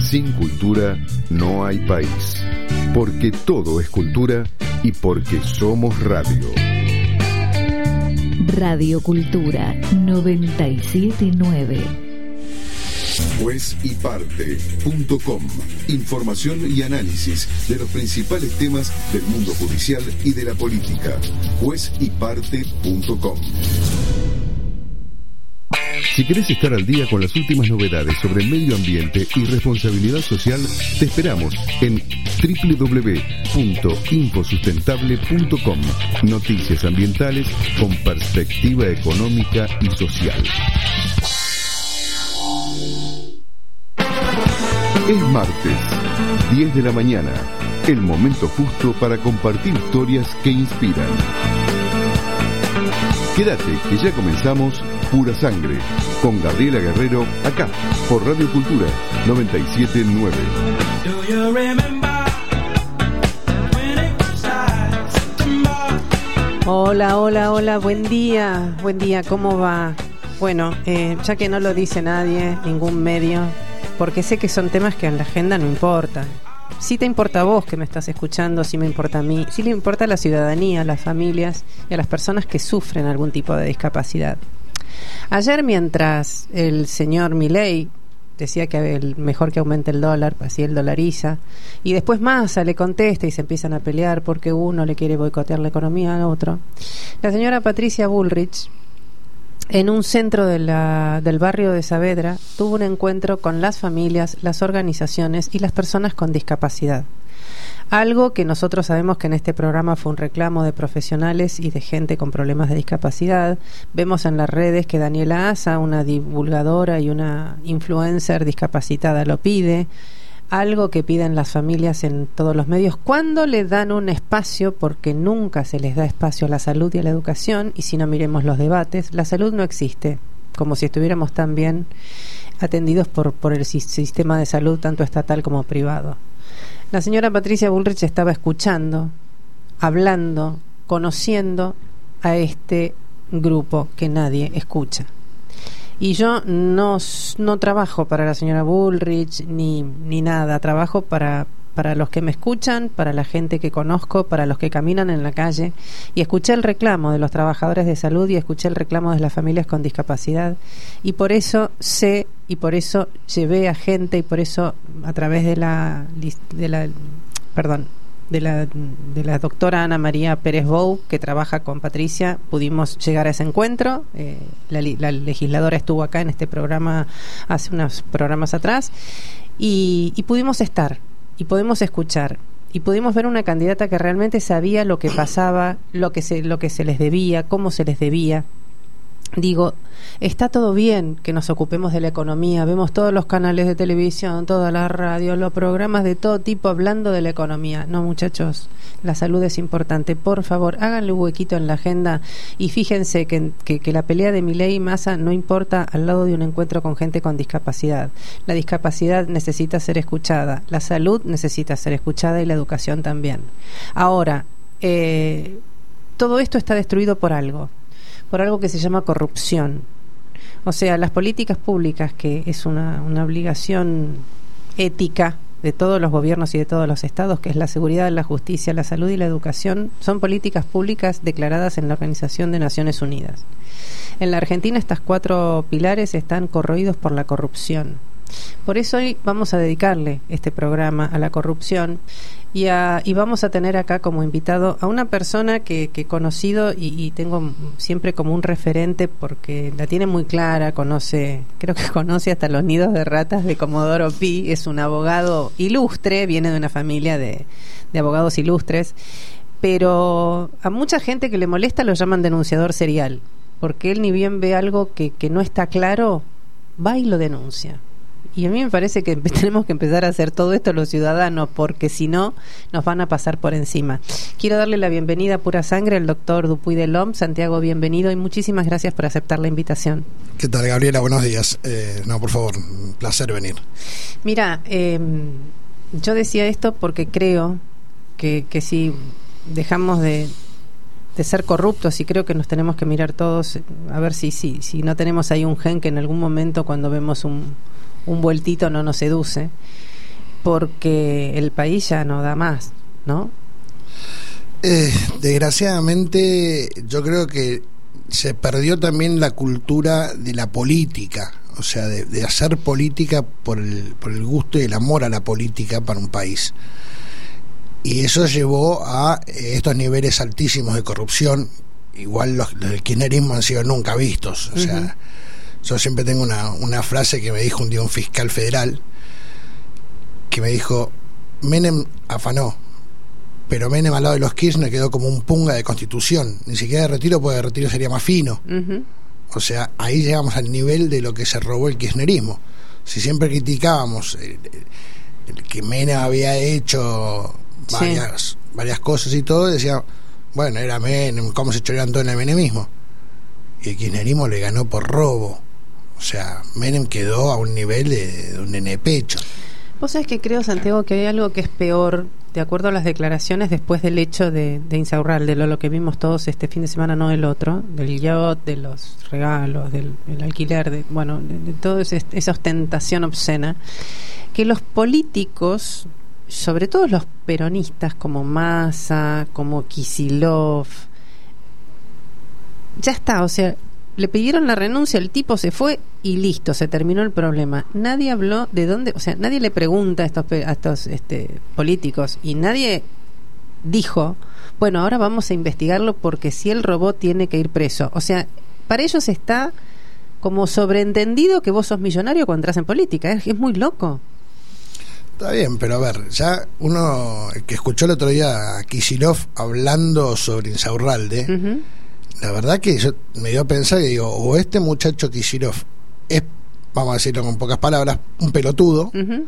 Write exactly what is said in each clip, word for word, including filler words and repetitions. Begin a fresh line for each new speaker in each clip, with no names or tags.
Sin cultura no hay país. Porque todo es cultura y porque somos radio.
Radio Cultura noventa y siete punto nueve.
Juez y parte punto com. Información y análisis de los principales temas del mundo judicial y de la política. Juez y parte punto com. Si querés estar al día con las últimas novedades sobre medio ambiente y responsabilidad social, te esperamos en doble u doble u doble u punto infosustentable punto com. Noticias ambientales con perspectiva económica y social. Es martes, diez de la mañana, el momento justo para compartir historias que inspiran. Quédate, que ya comenzamos Pura Sangre, con Gabriela Guerrero, acá, por Radio Cultura noventa y siete punto nueve.
Hola, hola, hola, buen día, buen día, ¿cómo va? Bueno, eh, ya que no lo dice nadie, ningún medio, porque sé que son temas que en la agenda no importan. Si te importa a vos que me estás escuchando, si me importa a mí, si le importa a la ciudadanía, a las familias y a las personas que sufren algún tipo de discapacidad. Ayer, mientras el señor Milei decía que el mejor que aumente el dólar, así él dolariza, y después Massa le contesta y se empiezan a pelear porque uno le quiere boicotear la economía al otro, la señora Patricia Bullrich, en un centro de la, del barrio de Saavedra, tuvo un encuentro con las familias, las organizaciones y las personas con discapacidad. Algo que nosotros sabemos que en este programa fue un reclamo de profesionales y de gente con problemas de discapacidad. Vemos en las redes que Daniela Asa, una divulgadora y una influencer discapacitada, lo pide. Algo que piden las familias en todos los medios cuando le dan un espacio, porque nunca se les da espacio a la salud y a la educación. Y si no, miremos los debates, la salud no existe, como si estuviéramos tan bien atendidos por, por el sistema de salud, tanto estatal como privado. La señora Patricia Bullrich estaba escuchando, hablando, conociendo a este grupo que nadie escucha. Y yo no, no trabajo para la señora Bullrich ni, ni nada, trabajo para, para los que me escuchan, para la gente que conozco, para los que caminan en la calle. Y escuché el reclamo de los trabajadores de salud y escuché el reclamo de las familias con discapacidad. Y por eso sé, y por eso llevé a gente, y por eso a través de la, de la perdón, de la, de la doctora Ana María Pérez Bou, que trabaja con Patricia, pudimos llegar a ese encuentro. Eh, la, la legisladora estuvo acá en este programa hace unos programas atrás y, y pudimos estar y podemos escuchar y pudimos ver una candidata que realmente sabía lo que pasaba, lo que se, lo que se les debía, cómo se les debía. Digo, está todo bien que nos ocupemos de la economía, vemos todos los canales de televisión, toda la radio, los programas de todo tipo hablando de la economía. No, muchachos, la salud es importante. Por favor, háganle un huequito en la agenda y fíjense que, que, que la pelea de Milei y Massa no importa al lado de un encuentro con gente con discapacidad. La discapacidad necesita ser escuchada, la salud necesita ser escuchada y la educación también. Ahora, eh, todo esto está destruido por algo. por algo que se llama corrupción. O sea, las políticas públicas, que es una, una obligación ética de todos los gobiernos y de todos los estados, que es la seguridad, la justicia, la salud y la educación, son políticas públicas declaradas en la Organización de Naciones Unidas. En la Argentina estas cuatro pilares están corroídos por la corrupción. Por eso hoy vamos a dedicarle este programa a la corrupción y, a, y vamos a tener acá como invitado a una persona que, que he conocido y, y tengo siempre como un referente porque la tiene muy clara, conoce, creo que conoce hasta los nidos de ratas de Comodoro Pi, es un abogado ilustre, viene de una familia de, de abogados ilustres, pero a mucha gente que le molesta lo llaman denunciador serial, porque él ni bien ve algo que, que no está claro, va y lo denuncia. Y a mí me parece que tenemos que empezar a hacer todo esto los ciudadanos, porque si no, nos van a pasar por encima. Quiero darle la bienvenida a Pura Sangre al doctor Dupuy de Lom. Santiago, bienvenido y muchísimas gracias por aceptar la invitación.
¿Qué tal, Gabriela? Buenos días. Eh, no, por favor, un placer venir.
Mira, eh, yo decía esto porque creo que, que si dejamos de... de ser corruptos, y creo que nos tenemos que mirar todos a ver si, si, si no tenemos ahí un gen que en algún momento cuando vemos un, un vueltito no nos seduce. porque el país ya no da más, ¿no?
Eh, desgraciadamente, yo creo que se perdió también la cultura de la política, o sea, de, de hacer política por el, por el gusto y el amor a la política para un país. Y eso llevó a eh, estos niveles altísimos de corrupción. Igual los, los del kirchnerismo han sido nunca vistos. O sea, uh-huh. Yo siempre tengo una, una frase que me dijo un día un fiscal federal, que me dijo: Menem afanó, pero Menem al lado de los Kirchner quedó como un punga de constitución. Ni siquiera de retiro, porque de retiro sería más fino. Uh-huh. O sea, ahí llegamos al nivel de lo que se robó el kirchnerismo. Si siempre criticábamos el, el, el que Menem había hecho varias, sí. varias cosas y todo, decía, bueno, era Menem, cómo se chorean todo en el menemismo. Y el kirchnerismo le ganó por robo. O sea, Menem quedó a un nivel de, de un nene pecho.
Vos sabés que creo, Santiago, que hay algo que es peor, de acuerdo a las declaraciones después del hecho de, de Insaurralde, de lo, lo que vimos todos este fin de semana, no el otro, del yacht, de los regalos, del, del alquiler, de, bueno, de, de toda esa ostentación obscena, que los políticos, sobre todo los peronistas como Massa, como Kicillof, ya está, o sea, le pidieron la renuncia, el tipo se fue y listo, se terminó el problema. Nadie habló de dónde, o sea, nadie le pregunta a estos, a estos este, políticos, y nadie dijo, bueno, ahora vamos a investigarlo porque si él robó tiene que ir preso. O sea, para ellos está como sobreentendido que vos sos millonario cuando entras en política. Es, es muy loco.
Está bien, pero a ver, ya uno que escuchó el otro día a Kicillof hablando sobre Insaurralde, uh-huh. La verdad que yo me dio a pensar y digo, o este muchacho Kicillof es, vamos a decirlo con pocas palabras, un pelotudo, uh-huh.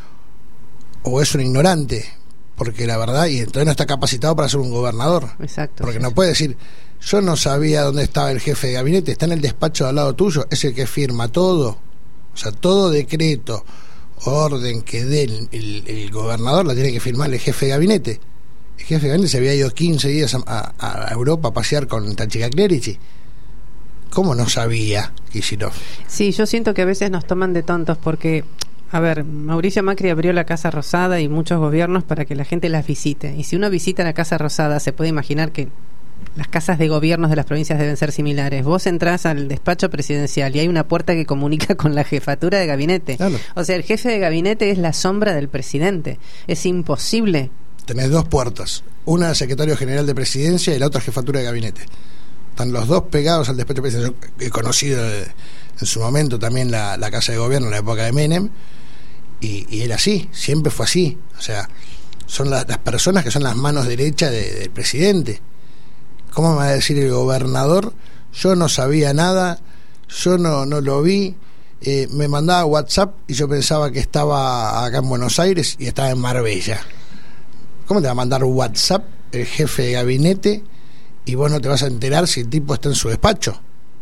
o es un ignorante, porque la verdad, y entonces no está capacitado para ser un gobernador.
Exacto.
Porque no puede decir, yo no sabía dónde estaba el jefe de gabinete, está en el despacho de al lado tuyo, es el que firma todo, o sea, todo decreto, orden que dé el, el, el gobernador la tiene que firmar el jefe de gabinete. El jefe de gabinete se había ido quince días a, a, a Europa a pasear con esta chica Clerici. ¿Cómo no sabía Kicillof?
Sí, yo siento que a veces nos toman de tontos porque, a ver, Mauricio Macri abrió la Casa Rosada y muchos gobiernos para que la gente las visite. Y si uno visita la Casa Rosada, se puede imaginar que las casas de gobiernos de las provincias deben ser similares. Vos entrás al despacho presidencial y hay una puerta que comunica con la jefatura de gabinete. Claro. O sea, el jefe de gabinete es la sombra del presidente. Es imposible.
Tenés dos puertas, una secretario general de presidencia y la otra jefatura de gabinete. Están los dos pegados al despacho presidencial. He conocido en su momento también la, la casa de gobierno en la época de Menem, y, y era así, siempre fue así. O sea, son la, las personas que son las manos derechas de, del presidente. ¿Cómo me va a decir el gobernador? Yo no sabía nada, yo no, no lo vi, eh, me mandaba WhatsApp y yo pensaba que estaba acá en Buenos Aires y estaba en Marbella. ¿Cómo te va a mandar WhatsApp el jefe de gabinete y vos no te vas a enterar si el tipo está en su despacho?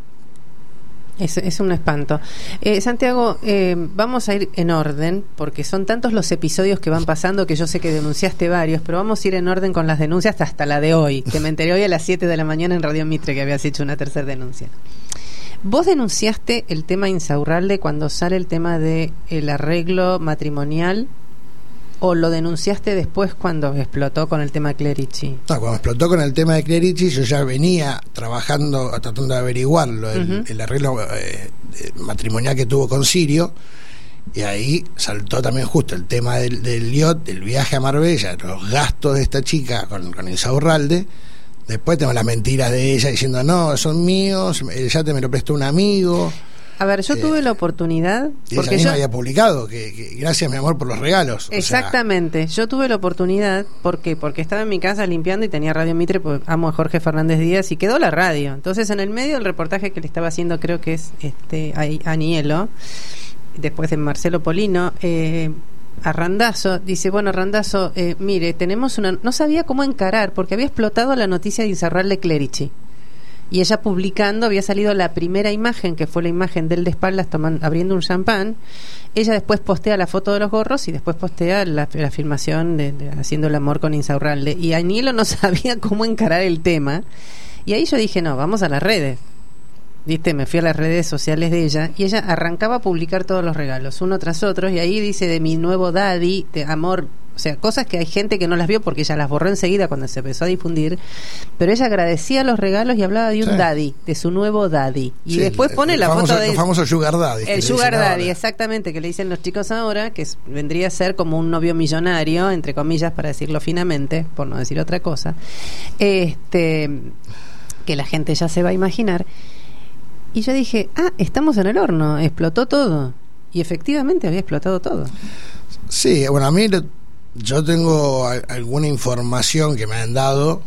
Es, es un espanto. Eh, Santiago, eh, vamos a ir en orden, porque son tantos los episodios que van pasando que yo sé que denunciaste varios, pero vamos a ir en orden con las denuncias hasta la de hoy, que me enteré hoy a las siete de la mañana en Radio Mitre que habías hecho una tercera denuncia. Vos denunciaste el tema Insaurralde cuando sale el tema de el arreglo matrimonial, ¿o lo denunciaste después cuando explotó con el tema Clerici? No,
cuando explotó con el tema de Clerici yo ya venía trabajando, tratando de averiguarlo, el, uh-huh. el arreglo eh, matrimonial que tuvo con Sirio, y ahí saltó también justo el tema del, del yacht, del viaje a Marbella, los gastos de esta chica con, con Insaurralde. Después tengo las mentiras de ella diciendo, no, son míos, el yate me lo prestó un amigo. A ver, yo eh, tuve la oportunidad, y porque ella misma yo había publicado que, que gracias mi amor por los regalos. Exactamente, o sea, yo tuve la oportunidad, ¿por qué? Porque estaba en mi casa limpiando y tenía Radio Mitre, pues amo a Jorge Fernández Díaz y quedó la radio. Entonces en el medio del reportaje que le estaba haciendo, creo que es este a Anielo, después de Marcelo Polino, eh, a Randazzo, dice, bueno, Randazzo, eh, mire, tenemos una... No sabía cómo encarar, porque había explotado la noticia de Insaurralde Clerici. Y ella publicando, había salido la primera imagen, que fue la imagen del de espaldas tomando, abriendo un champán. Ella después postea la foto de los gorros y después postea la, la filmación de, de haciendo el amor con Insaurralde. Y Anielo no sabía cómo encarar el tema. Y ahí yo dije, no, vamos a las redes.
viste, me fui a las redes sociales de ella y ella arrancaba a publicar todos los regalos, uno tras otro, y ahí dice de mi nuevo daddy, de amor, o sea, cosas que hay gente que no las vio porque ella las borró enseguida cuando se empezó a difundir, pero ella agradecía los regalos y hablaba de un sí. daddy, de su nuevo daddy, y sí, después pone
el,
la
famoso,
foto de...
El famoso sugar daddy.
El sugar daddy, ahora. Exactamente, que le dicen los chicos ahora, que es, vendría a ser como un novio millonario, entre comillas, para decirlo finamente, por no decir otra cosa, este que la gente ya se va a imaginar. Y yo dije, ah, estamos en el horno, explotó todo. Y efectivamente había explotado todo.
Sí, bueno, a mí yo tengo alguna información que me han dado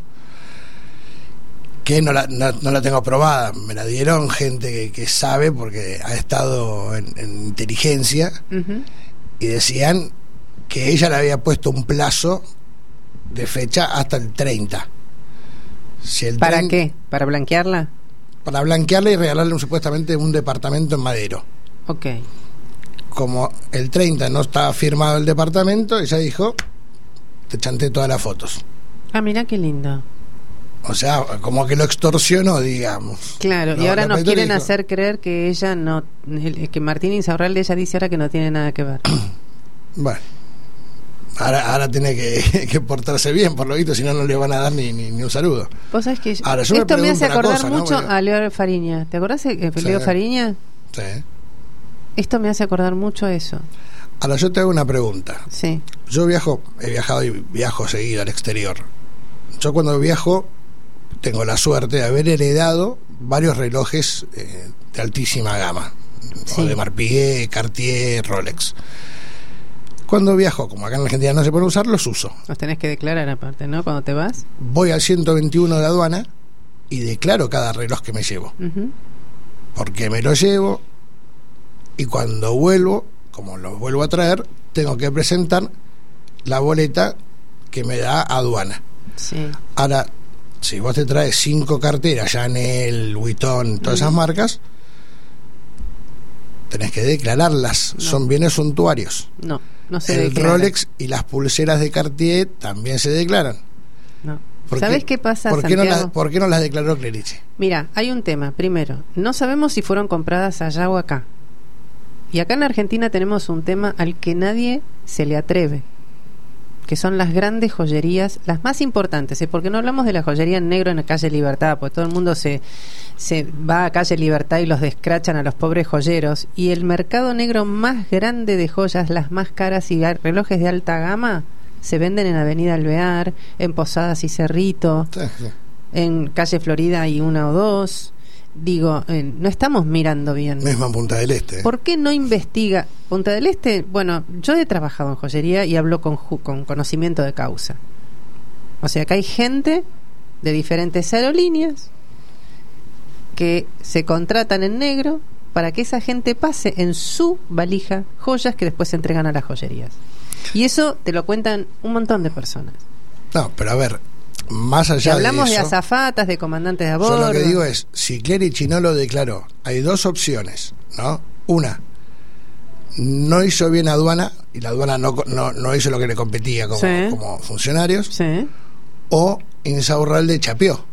que no la, no, no la tengo aprobada. Me la dieron gente que, que sabe porque ha estado en, en inteligencia, uh-huh. y decían que ella le había puesto un plazo de fecha hasta el treinta. Si el
¿Para
tren,
qué? ¿Para blanquearla?
Para blanquearle y regalarle un, supuestamente un departamento en Madero.
Ok.
Como el treinta no estaba firmado el departamento, ella dijo, te chanté todas las fotos.
Ah, mira qué lindo.
O sea, como que lo extorsionó, digamos.
Claro,
no,
y ahora nos quieren
dijo,
hacer creer que ella no, que Martín Insaurralde, ella dice ahora que no tiene nada que ver.
Bueno, ahora, ahora tiene que, que portarse bien, por lo visto, si no, no le van a dar ni, ni, ni un saludo.
Vos sabés que
ahora,
esto me, me hace acordar
cosa,
mucho,
¿no?
a Leo Fariña. ¿Te acordás de
sí.
Leo Fariña?
Sí.
Esto me hace acordar mucho a eso.
Ahora yo te hago una pregunta.
Sí.
Yo viajo, he viajado y viajo seguido al exterior. Yo cuando viajo tengo la suerte de haber heredado varios relojes eh, de altísima gama, sí. o de Marpigué, Cartier, Rolex. Cuando viajo, como acá en Argentina no se puede usar, los uso.
Los tenés que declarar aparte, ¿no? Cuando te vas.
Voy al ciento veintiuno de aduana y declaro cada reloj que me llevo. Uh-huh. Porque me lo llevo y cuando vuelvo, como los vuelvo a traer, tengo que presentar la boleta que me da aduana.
Sí.
Ahora, si vos te traes cinco carteras, Chanel, Vuitton, todas uh-huh. esas marcas, tenés que declararlas. No. Son bienes suntuarios.
No, no se
El
declara.
Rolex y las pulseras de Cartier también se declaran.
No. ¿Sabés qué pasa,
¿por qué, no las,
Santiago?
¿Por qué no las declaró Clerici?
Mira, hay un tema. Primero, no sabemos si fueron compradas allá o acá. Y acá en Argentina tenemos un tema al que nadie se le atreve, que son las grandes joyerías, las más importantes, ¿eh? Porque no hablamos de la joyería en negro en la calle Libertad, porque todo el mundo se, se va a calle Libertad y los descrachan a los pobres joyeros, y el mercado negro más grande de joyas, las más caras y relojes de alta gama, se venden en Avenida Alvear, en Posadas y Cerrito,
sí, sí.
en calle Florida hay una o dos. Digo, eh, no estamos mirando bien.
Misma en Punta del Este. ¿eh?
¿Por qué no investiga? Punta del Este, bueno, yo he trabajado en joyería y hablo con, con conocimiento de causa. O sea, que hay gente de diferentes aerolíneas que se contratan en negro para que esa gente pase en su valija joyas que después se entregan a las joyerías. Y eso te lo cuentan un montón de personas.
No, pero a ver, más allá
si hablamos
de eso,
de azafatas, de comandantes de a bordo.
Yo lo que digo es, si Clerici no lo declaró, hay dos opciones, ¿no? Una, no hizo bien aduana, y la aduana no, no, no hizo lo que le competía como,
sí.
como funcionarios,
sí.
o Insaurralde chapeó.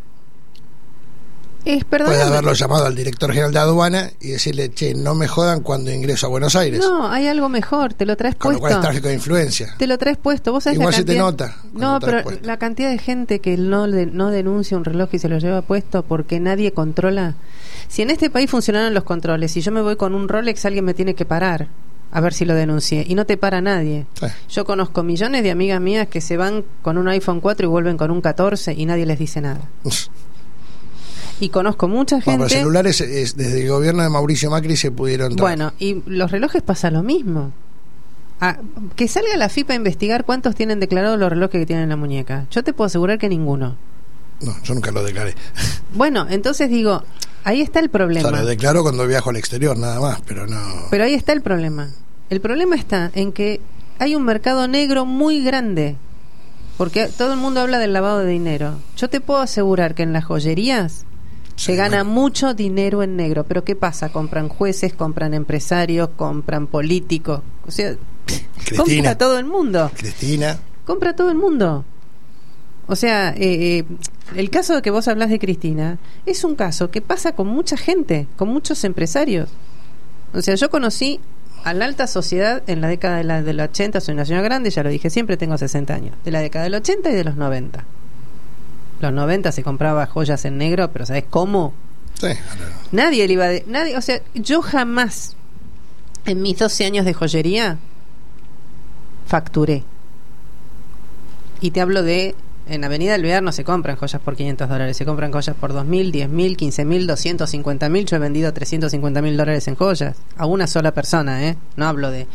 Es,
puede haberlo llamado al director general de aduana y decirle, che, no me jodan cuando ingreso a Buenos Aires.
No, hay algo mejor, te lo traes
con
puesto.
Con lo cual es tráfico de influencia.
Te lo traes puesto. ¿Vos sabés
igual
la
se
cantidad...
te nota.
No, pero puesto. La cantidad de gente que no, de, no denuncia un reloj y se lo lleva puesto porque nadie controla. Si en este país funcionaran los controles, si yo me voy con un Rolex, alguien me tiene que parar a ver si lo denuncié, y no te para nadie. Sí. Yo conozco millones de amigas mías que se van con un iPhone cuatro y vuelven con un catorce y nadie les dice nada. Y conozco mucha gente.
Bueno, los celulares es, desde el gobierno de Mauricio Macri se pudieron tomar.
Bueno, y los relojes pasa lo mismo. Ah, que salga la F I P a investigar cuántos tienen declarados los relojes que tienen en la muñeca. Yo te puedo asegurar que ninguno.
No, yo nunca lo declaré.
Bueno, entonces digo, ahí está el problema.
O sea, lo declaro cuando viajo al exterior, nada más, pero no.
Pero ahí está el problema. El problema está en que hay un mercado negro muy grande. Porque todo el mundo habla del lavado de dinero. Yo te puedo asegurar que en las joyerías se gana bueno. mucho dinero en negro. Pero ¿qué pasa? Compran jueces, compran empresarios, compran políticos. O sea,
Cristina,
compra todo el mundo.
Cristina.
Compra todo el mundo. O sea, eh, eh, el caso de que vos hablas de Cristina es un caso que pasa con mucha gente, con muchos empresarios. O sea, yo conocí a la alta sociedad en la década de la, del ochenta, soy una señora grande, ya lo dije siempre, tengo sesenta años, de la década del ochenta y de los noventa. Los noventa se compraba joyas en negro, pero ¿sabés cómo?
Sí.
Nadie le iba de, nadie, o sea, yo jamás en mis doce años de joyería facturé. Y te hablo de, en Avenida Alvear no se compran joyas por quinientos dólares, se compran joyas por dos mil, diez mil, quince mil, doscientos cincuenta mil. Yo he vendido trescientos cincuenta mil dólares en joyas a una sola persona, ¿eh? No hablo de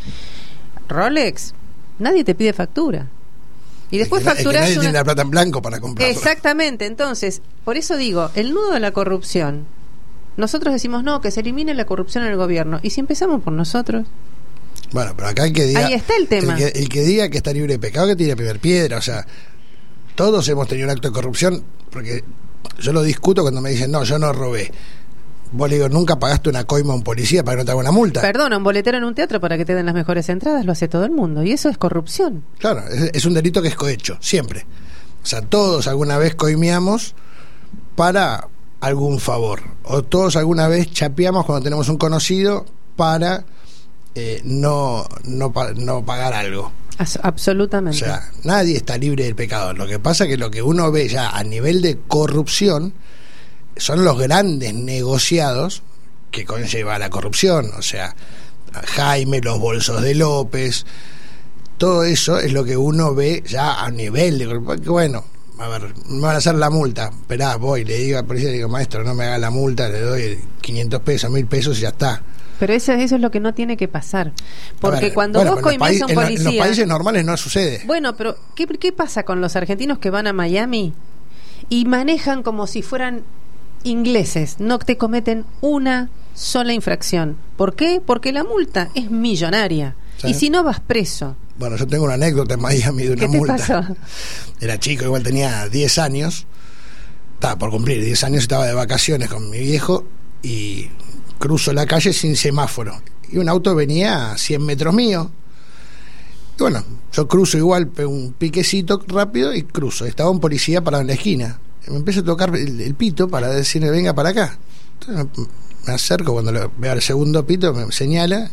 Rolex. Nadie te pide factura. Y después
es que,
facturas.
Es que nadie
una...
tiene la plata en blanco para comprar.
Exactamente. Entonces, por eso digo, el nudo de la corrupción. Nosotros decimos no, que se elimine la corrupción en el gobierno. ¿Y si empezamos por nosotros?
Bueno, pero acá el que diga.
Ahí está el tema.
El que, el que diga que está libre de pecado, que tire la primera piedra. O sea, todos hemos tenido un acto de corrupción, porque yo lo discuto cuando me dicen, no, yo no robé. Vos le digo, nunca pagaste una coima a un policía para que no te haga una multa.
Perdona, un boletero en un teatro para que te den las mejores entradas lo hace todo el mundo, y eso es corrupción.
Claro, es, es un delito que es cohecho, siempre. O sea, todos alguna vez coimeamos para algún favor, o todos alguna vez chapeamos cuando tenemos un conocido para eh, no, no, no pagar algo.
As- absolutamente.
O sea, nadie está libre del pecado. Lo que pasa es que lo que uno ve ya a nivel de corrupción son los grandes negociados que conlleva la corrupción. O sea, Jaime, los bolsos de López, todo eso es lo que uno ve ya a nivel de corrupción. Bueno, a ver, me van a hacer la multa. Esperá, voy, le digo al policía, le digo, maestro, no me haga la multa, le doy quinientos pesos, mil pesos y ya está.
Pero eso, eso es lo que no tiene que pasar. Porque
ver,
cuando
bueno,
vos coimás a un
en,
policía...
en los países normales no sucede.
Bueno, pero ¿qué, ¿qué pasa con los argentinos que van a Miami y manejan como si fueran ingleses? No te cometen una sola infracción. ¿Por qué? Porque la multa es millonaria. ¿Sí? Y si no, vas preso.
Bueno, yo tengo una anécdota en Miami de una
¿Qué te
multa.
pasó?
Era chico, igual tenía diez años. Estaba por cumplir diez años, estaba de vacaciones con mi viejo y cruzo la calle sin semáforo. Y un auto venía a cien metros mío. Y bueno, yo cruzo igual, pego un piquecito rápido y cruzo. Estaba un policía parado en la esquina. Y me empieza a tocar el, el pito para decirme, venga para acá. Entonces me, me acerco, cuando lo, veo el segundo pito, me señala.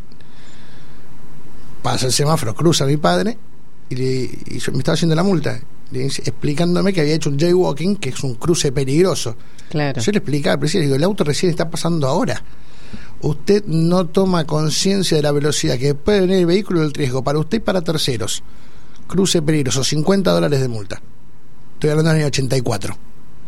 Pasa el semáforo, cruza a mi padre y, le, y yo, me estaba haciendo la multa, le, explicándome que había hecho un jaywalking, que es un cruce peligroso.
Claro.
Yo le explicaba al presidente, digo, el auto recién está pasando ahora. Usted no toma conciencia de la velocidad que puede venir el vehículo del riesgo para usted y para terceros. Cruce peligroso, cincuenta dólares de multa. Estoy hablando del año ochenta y cuatro.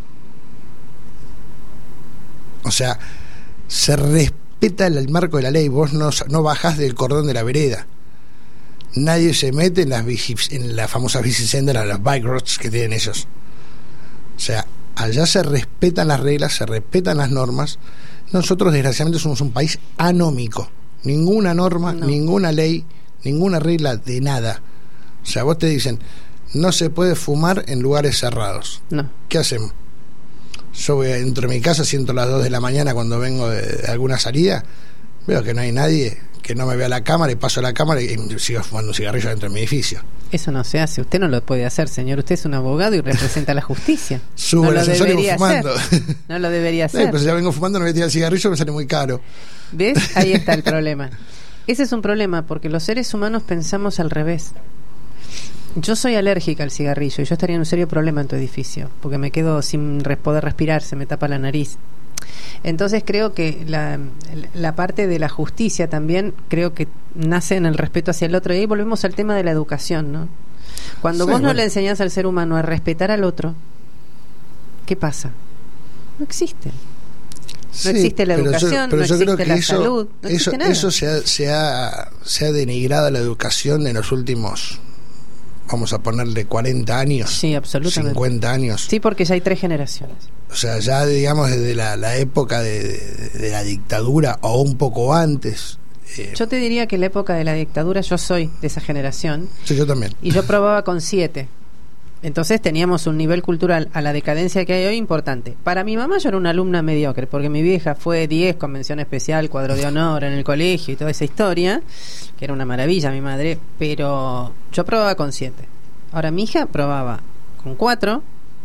O sea, se respeta el marco de la ley. Vos no, no bajás del cordón de la vereda. Nadie se mete en las bici, en las famosas bicisendas, las bike roads que tienen ellos. O sea, allá se respetan las reglas, se respetan las normas. Nosotros desgraciadamente somos un país anómico. Ninguna norma, no. ninguna ley, ninguna regla de nada. O sea, vos te dicen, no se puede fumar en lugares cerrados.
No.
¿Qué hacemos? Yo voy dentro de mi casa, siento las dos de la mañana cuando vengo de, de alguna salida, veo que no hay nadie, que no me vea la cámara y paso la cámara y sigo fumando un cigarrillo dentro de mi edificio.
Eso no se hace, usted no lo puede hacer, señor. Usted es un abogado y representa la justicia.
Subo
no
el
lo
ascensor y voy
debería
fumando.
hacer. No lo debería hacer.
Sí, pero si ya vengo fumando, no voy a tirar el cigarrillo, me sale muy caro.
¿Ves? Ahí está el problema. Ese es un problema, porque los seres humanos pensamos al revés. Yo soy alérgica al cigarrillo y yo estaría en un serio problema en tu edificio, porque me quedo sin res- poder respirar, se me tapa la nariz. Entonces creo que la, la parte de la justicia también creo que nace en el respeto hacia el otro. Y ahí volvemos al tema de la educación, ¿no? Cuando
Sí,
vos no
bueno.
le enseñás al ser humano a respetar al otro, ¿qué pasa? No existe. No
Sí,
existe la
pero yo-
educación,
pero
no
yo creo
existe
que
la
eso,
salud, no
eso,
existe nada.
eso se ha, se, ha, se ha denigrado la educación en los últimos, vamos a ponerle cuarenta años,
Sí, absolutamente.
cincuenta años.
Sí, porque ya hay tres generaciones.
O sea, ya digamos desde la, la época de, de, de la dictadura o un poco antes. Eh,
Yo te diría que en la época de la dictadura yo soy de esa generación
sí, yo también.
y yo probaba con siete. Entonces teníamos un nivel cultural a la decadencia que hay hoy importante. Para mi mamá yo era una alumna mediocre, porque mi vieja fue diez con mención especial, cuadro de honor en el colegio y toda esa historia, que era una maravilla mi madre, pero yo probaba con siete. Ahora mi hija probaba con cuatro,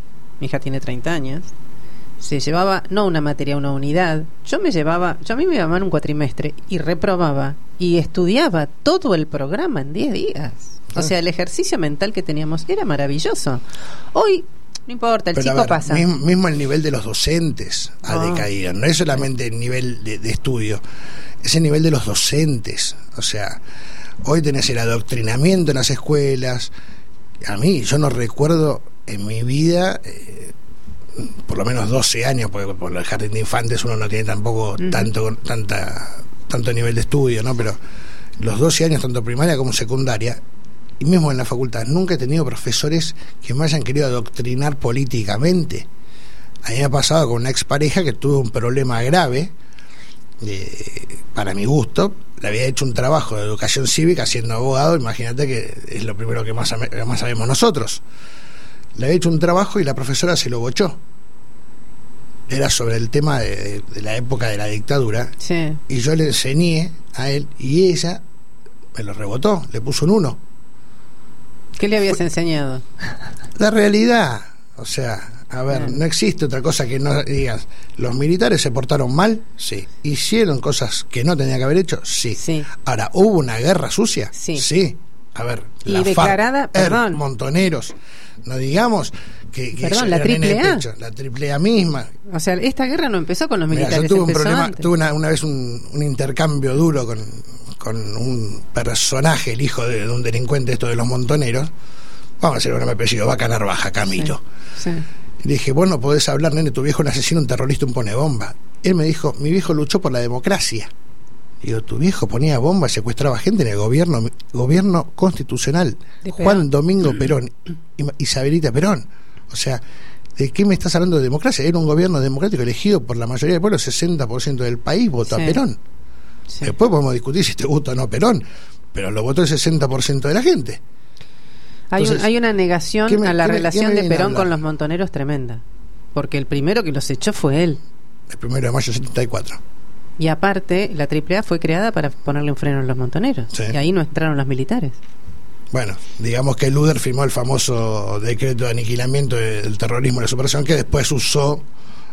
mi hija tiene treinta años, se llevaba no una materia, una unidad. Yo me llevaba, yo a mí me llamaban un cuatrimestre y reprobaba y estudiaba todo el programa en diez días. O sea, el ejercicio mental que teníamos era maravilloso. Hoy, no importa, el
Pero
chico
a ver,
pasa.
Mismo, mismo el nivel de los docentes ha
Oh.
decaído. No es solamente el nivel de, de estudio, es el nivel de los docentes. O sea, hoy tenés el adoctrinamiento en las escuelas. A mí, yo no recuerdo en mi vida, eh, por lo menos doce años, porque por el jardín de infantes uno no tiene tampoco uh-huh. tanto, tanta, tanto nivel de estudio, ¿no? Pero los doce años, tanto primaria como secundaria, y mismo en la facultad, nunca he tenido profesores que me hayan querido adoctrinar políticamente. A mí me ha pasado con una expareja que tuvo un problema grave, eh, para mi gusto. Le había hecho un trabajo de educación cívica siendo abogado, imagínate que es lo primero que más, más sabemos nosotros. Le había hecho un trabajo y la profesora se lo bochó. Era sobre el tema de, de, de la época de la dictadura.
Sí.
Y yo le enseñé a él y ella me lo rebotó, le puso un uno.
¿Qué le habías
Fue
enseñado?
La realidad. O sea, a ver,
Bien.
no existe otra cosa que no digas, los militares se portaron mal, sí. Hicieron cosas que no tenían que haber hecho, sí.
Sí.
Ahora, ¿hubo una guerra sucia?
Sí.
Sí. A ver,
Y
la
declarada,
FARC,
perdón.
Er, montoneros, no digamos que, que
Perdón,
eso
la
era nene de
triple A.
pecho, la triple A misma.
O sea, esta guerra no empezó con los
Mira,
militares.
yo tuve un
empezó
problema,
antes.
tuve una, una vez un, un intercambio duro con, con un personaje, el hijo de, de un delincuente, esto de los montoneros. Vamos a hacer un apellido, Vaca Narvaja, Camilo.
Sí, sí.
Y le dije, vos no podés hablar, nene, tu viejo es un asesino, un terrorista, un pone bomba. Él me dijo, mi viejo luchó por la democracia. Digo, tu viejo ponía bomba, secuestraba gente en el gobierno gobierno constitucional.
De
Juan
Perón.
Domingo Perón, y Isabelita Perón. O sea, ¿de qué me estás hablando de democracia? Era un gobierno democrático elegido por la mayoría del pueblo, el sesenta por ciento del país votó
Sí.
a Perón.
Sí.
Después podemos discutir si te gusta o no Perón, pero lo votó el sesenta por ciento de la gente.
Hay,
Entonces,
un, hay una negación
¿qué me-
a la
qué me-
relación
qué me
de
viene a
Perón
hablar?
con los montoneros tremenda. Porque el primero que los echó fue él.
El primero de mayo del setenta y cuatro.
Y aparte, la triple A fue creada para ponerle un freno a los montoneros.
Sí.
Y ahí no entraron los militares.
Bueno, digamos que Luder firmó el famoso decreto de aniquilamiento del terrorismo y la subversión que después usó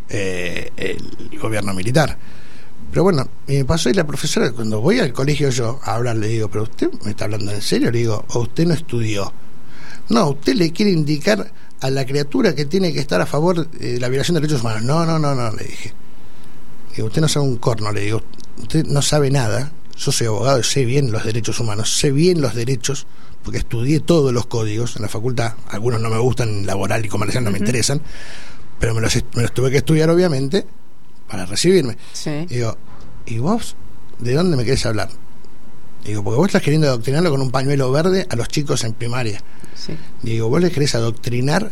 eh, el gobierno militar. Pero bueno, y me pasó y la profesora, cuando voy al colegio yo a hablar, le digo, ¿pero usted me está hablando en serio? Le digo, ¿o usted no estudió? No, usted le quiere indicar a la criatura que tiene que estar a favor de la violación de derechos humanos. No, no, no, no, le dije. Digo, usted no sabe un corno, le digo, usted no sabe nada. Yo soy abogado y sé bien los derechos humanos, sé bien los derechos, porque estudié todos los códigos en la facultad. Algunos no me gustan, laboral y comercial no uh-huh. me interesan, pero me los, me los tuve que estudiar, obviamente, para recibirme.
Sí.
Digo, ¿y vos de dónde me querés hablar? Digo, porque vos estás queriendo adoctrinarlo con un pañuelo verde a los chicos en primaria.
Sí.
Digo, vos les querés adoctrinar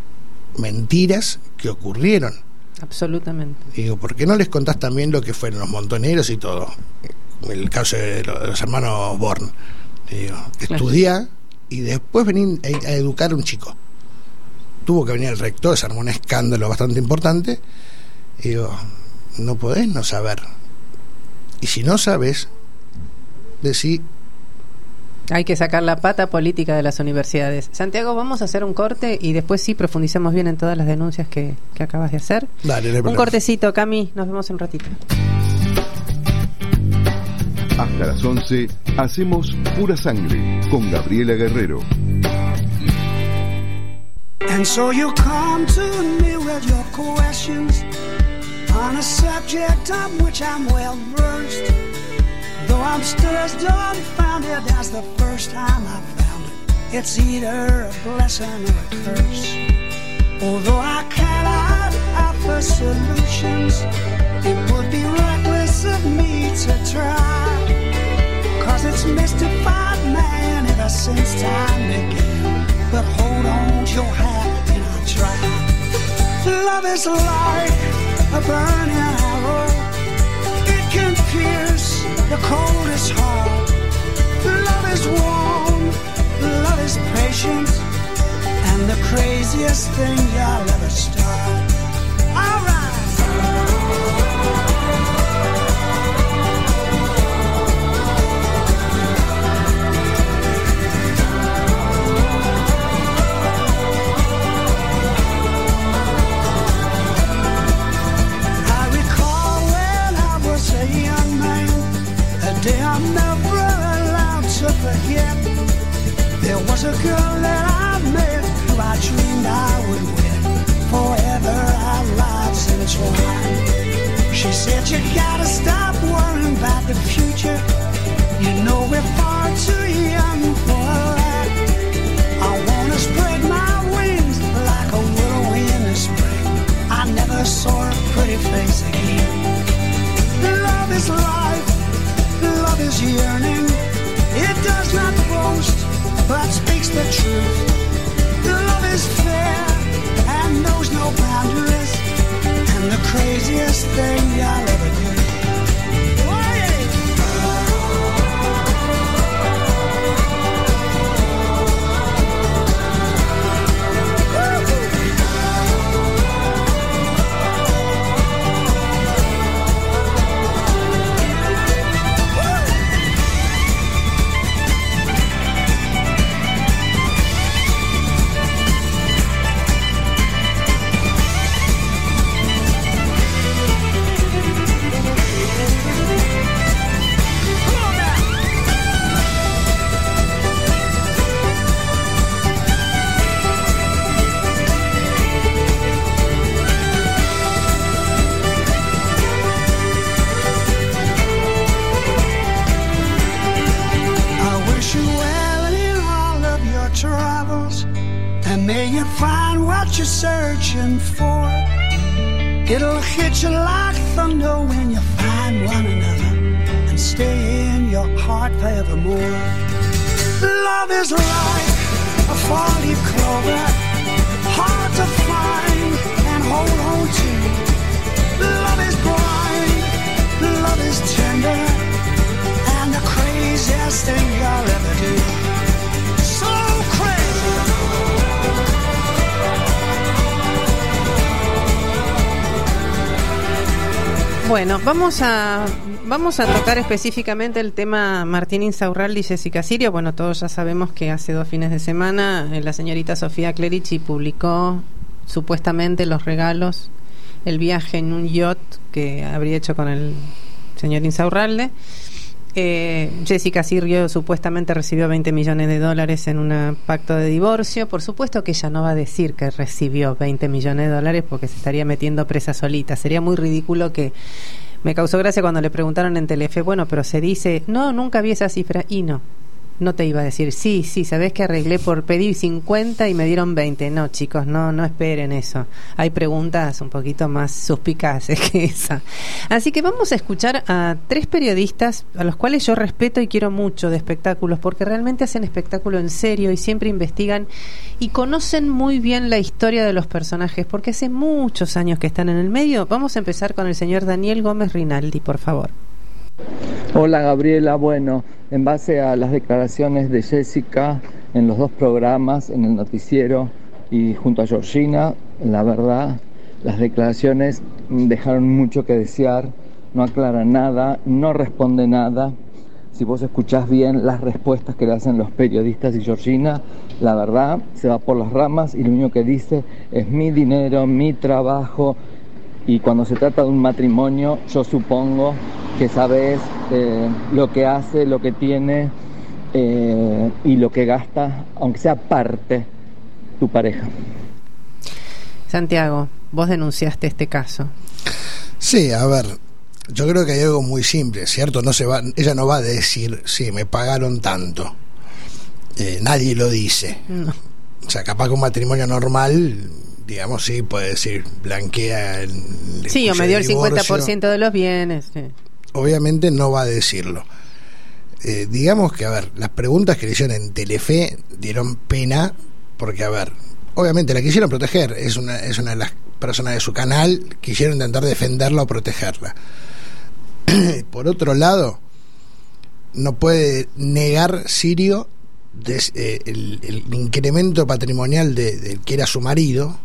mentiras que ocurrieron.
Absolutamente.
Digo, ¿por qué no les contás también lo que fueron los montoneros y todo? El caso de los hermanos Born. Digo, estudiá y después venir a educar a un chico. Tuvo que venir el rector, se armó un escándalo bastante importante. Digo, no podés no saber. Y si no sabes, decí.
Hay que sacar la pata política de las universidades. Santiago, vamos a hacer un corte y después sí profundizamos bien en todas las denuncias que, que acabas de hacer.
Dale, no hay
un
problema.
cortecito, Cami, nos vemos en un ratito.
Hasta las once hacemos Pura Sangre con Gabriela Guerrero.
And so you come to me with your questions on a subject of which I'm well versed. Though I'm still as dumbfounded as the first time I found it, it's either a blessing or a curse. Although I cannot offer solutions, it would be reckless of me to try. Cause it's mystified man ever since time began. But hold on to your hat and I'll try. Love is like a burning arrow. It can pierce the coldest heart. Love is warm, love is patient, and the craziest thing you'll ever start. All right. a girl that I met, who I dreamed I would win forever. Our lives intertwined. She said you gotta stop worrying about the future. You know we're far too young for that. I wanna spread my wings like a willow in the spring. I never saw her pretty face again. Love is life, love is yearning. It does not boast, but speaks the truth. Love is fair and knows no boundaries, and the craziest thing I'll ever do. May you find what you're searching for. It'll hit you like thunder when you find one another and stay in your heart forevermore. Love is like a four-leaf clover, hard to find and hold on to. Love is blind, love is tender, and the craziest thing you'll ever do. So crazy.
Bueno, vamos a vamos a tocar específicamente el tema Martín Insaurralde y Jessica Sirio. Bueno, todos ya sabemos que hace dos fines de semana eh, la señorita Sofía Clerici publicó supuestamente los regalos, el viaje en un yacht que habría hecho con el señor Insaurralde. Eh, Jessica Sirio supuestamente recibió veinte millones de dólares en un pacto de divorcio. Por supuesto que ella no va a decir que recibió veinte millones de dólares porque se estaría metiendo presa solita. Sería muy ridículo que... Me causó gracia cuando le preguntaron en Telefe, bueno, pero se dice, no, nunca vi esa cifra. Y no, no te iba a decir, sí, sí, sabés que arreglé por pedir cincuenta y me dieron veinte. No, chicos, no, no esperen eso. Hay preguntas un poquito más suspicaces que esa. Así que vamos a escuchar a tres periodistas a los cuales yo respeto y quiero mucho de espectáculos, porque realmente hacen espectáculo en serio y siempre investigan y conocen muy bien la historia de los personajes, porque hace muchos años que están en el medio. Vamos a empezar con el señor Daniel Gómez Rinaldi, por favor.
Hola Gabriela, bueno, en base a las declaraciones de Jessica en los dos programas, en el noticiero y junto a Georgina, la verdad, las declaraciones dejaron mucho que desear, no aclaran nada, no responde nada. Si vos escuchás bien las respuestas que le hacen los periodistas y Georgina, la verdad, se va por las ramas y lo único que dice es mi dinero, mi trabajo. Y cuando se trata de un matrimonio, yo supongo que sabes eh, lo que hace, lo que tiene eh, y lo que gasta, aunque sea parte, tu pareja.
Santiago, vos denunciaste este caso.
Sí, a ver, yo creo que hay algo muy simple, ¿cierto? No se va, ella no va a decir, sí, me pagaron tanto. Eh, nadie lo dice.
No.
O sea, capaz que un matrimonio normal... digamos, sí, puede decir, blanquea el...
Sí, o me dio el cincuenta por ciento de los bienes. Sí.
Obviamente no va a decirlo. Eh, digamos que, a ver, las preguntas que le hicieron en Telefe dieron pena, porque, a ver, obviamente la quisieron proteger, es una, es una de las personas de su canal, quisieron intentar defenderla o protegerla. Por otro lado, no puede negar Sirio des, eh, el, el incremento patrimonial de, de que era su marido,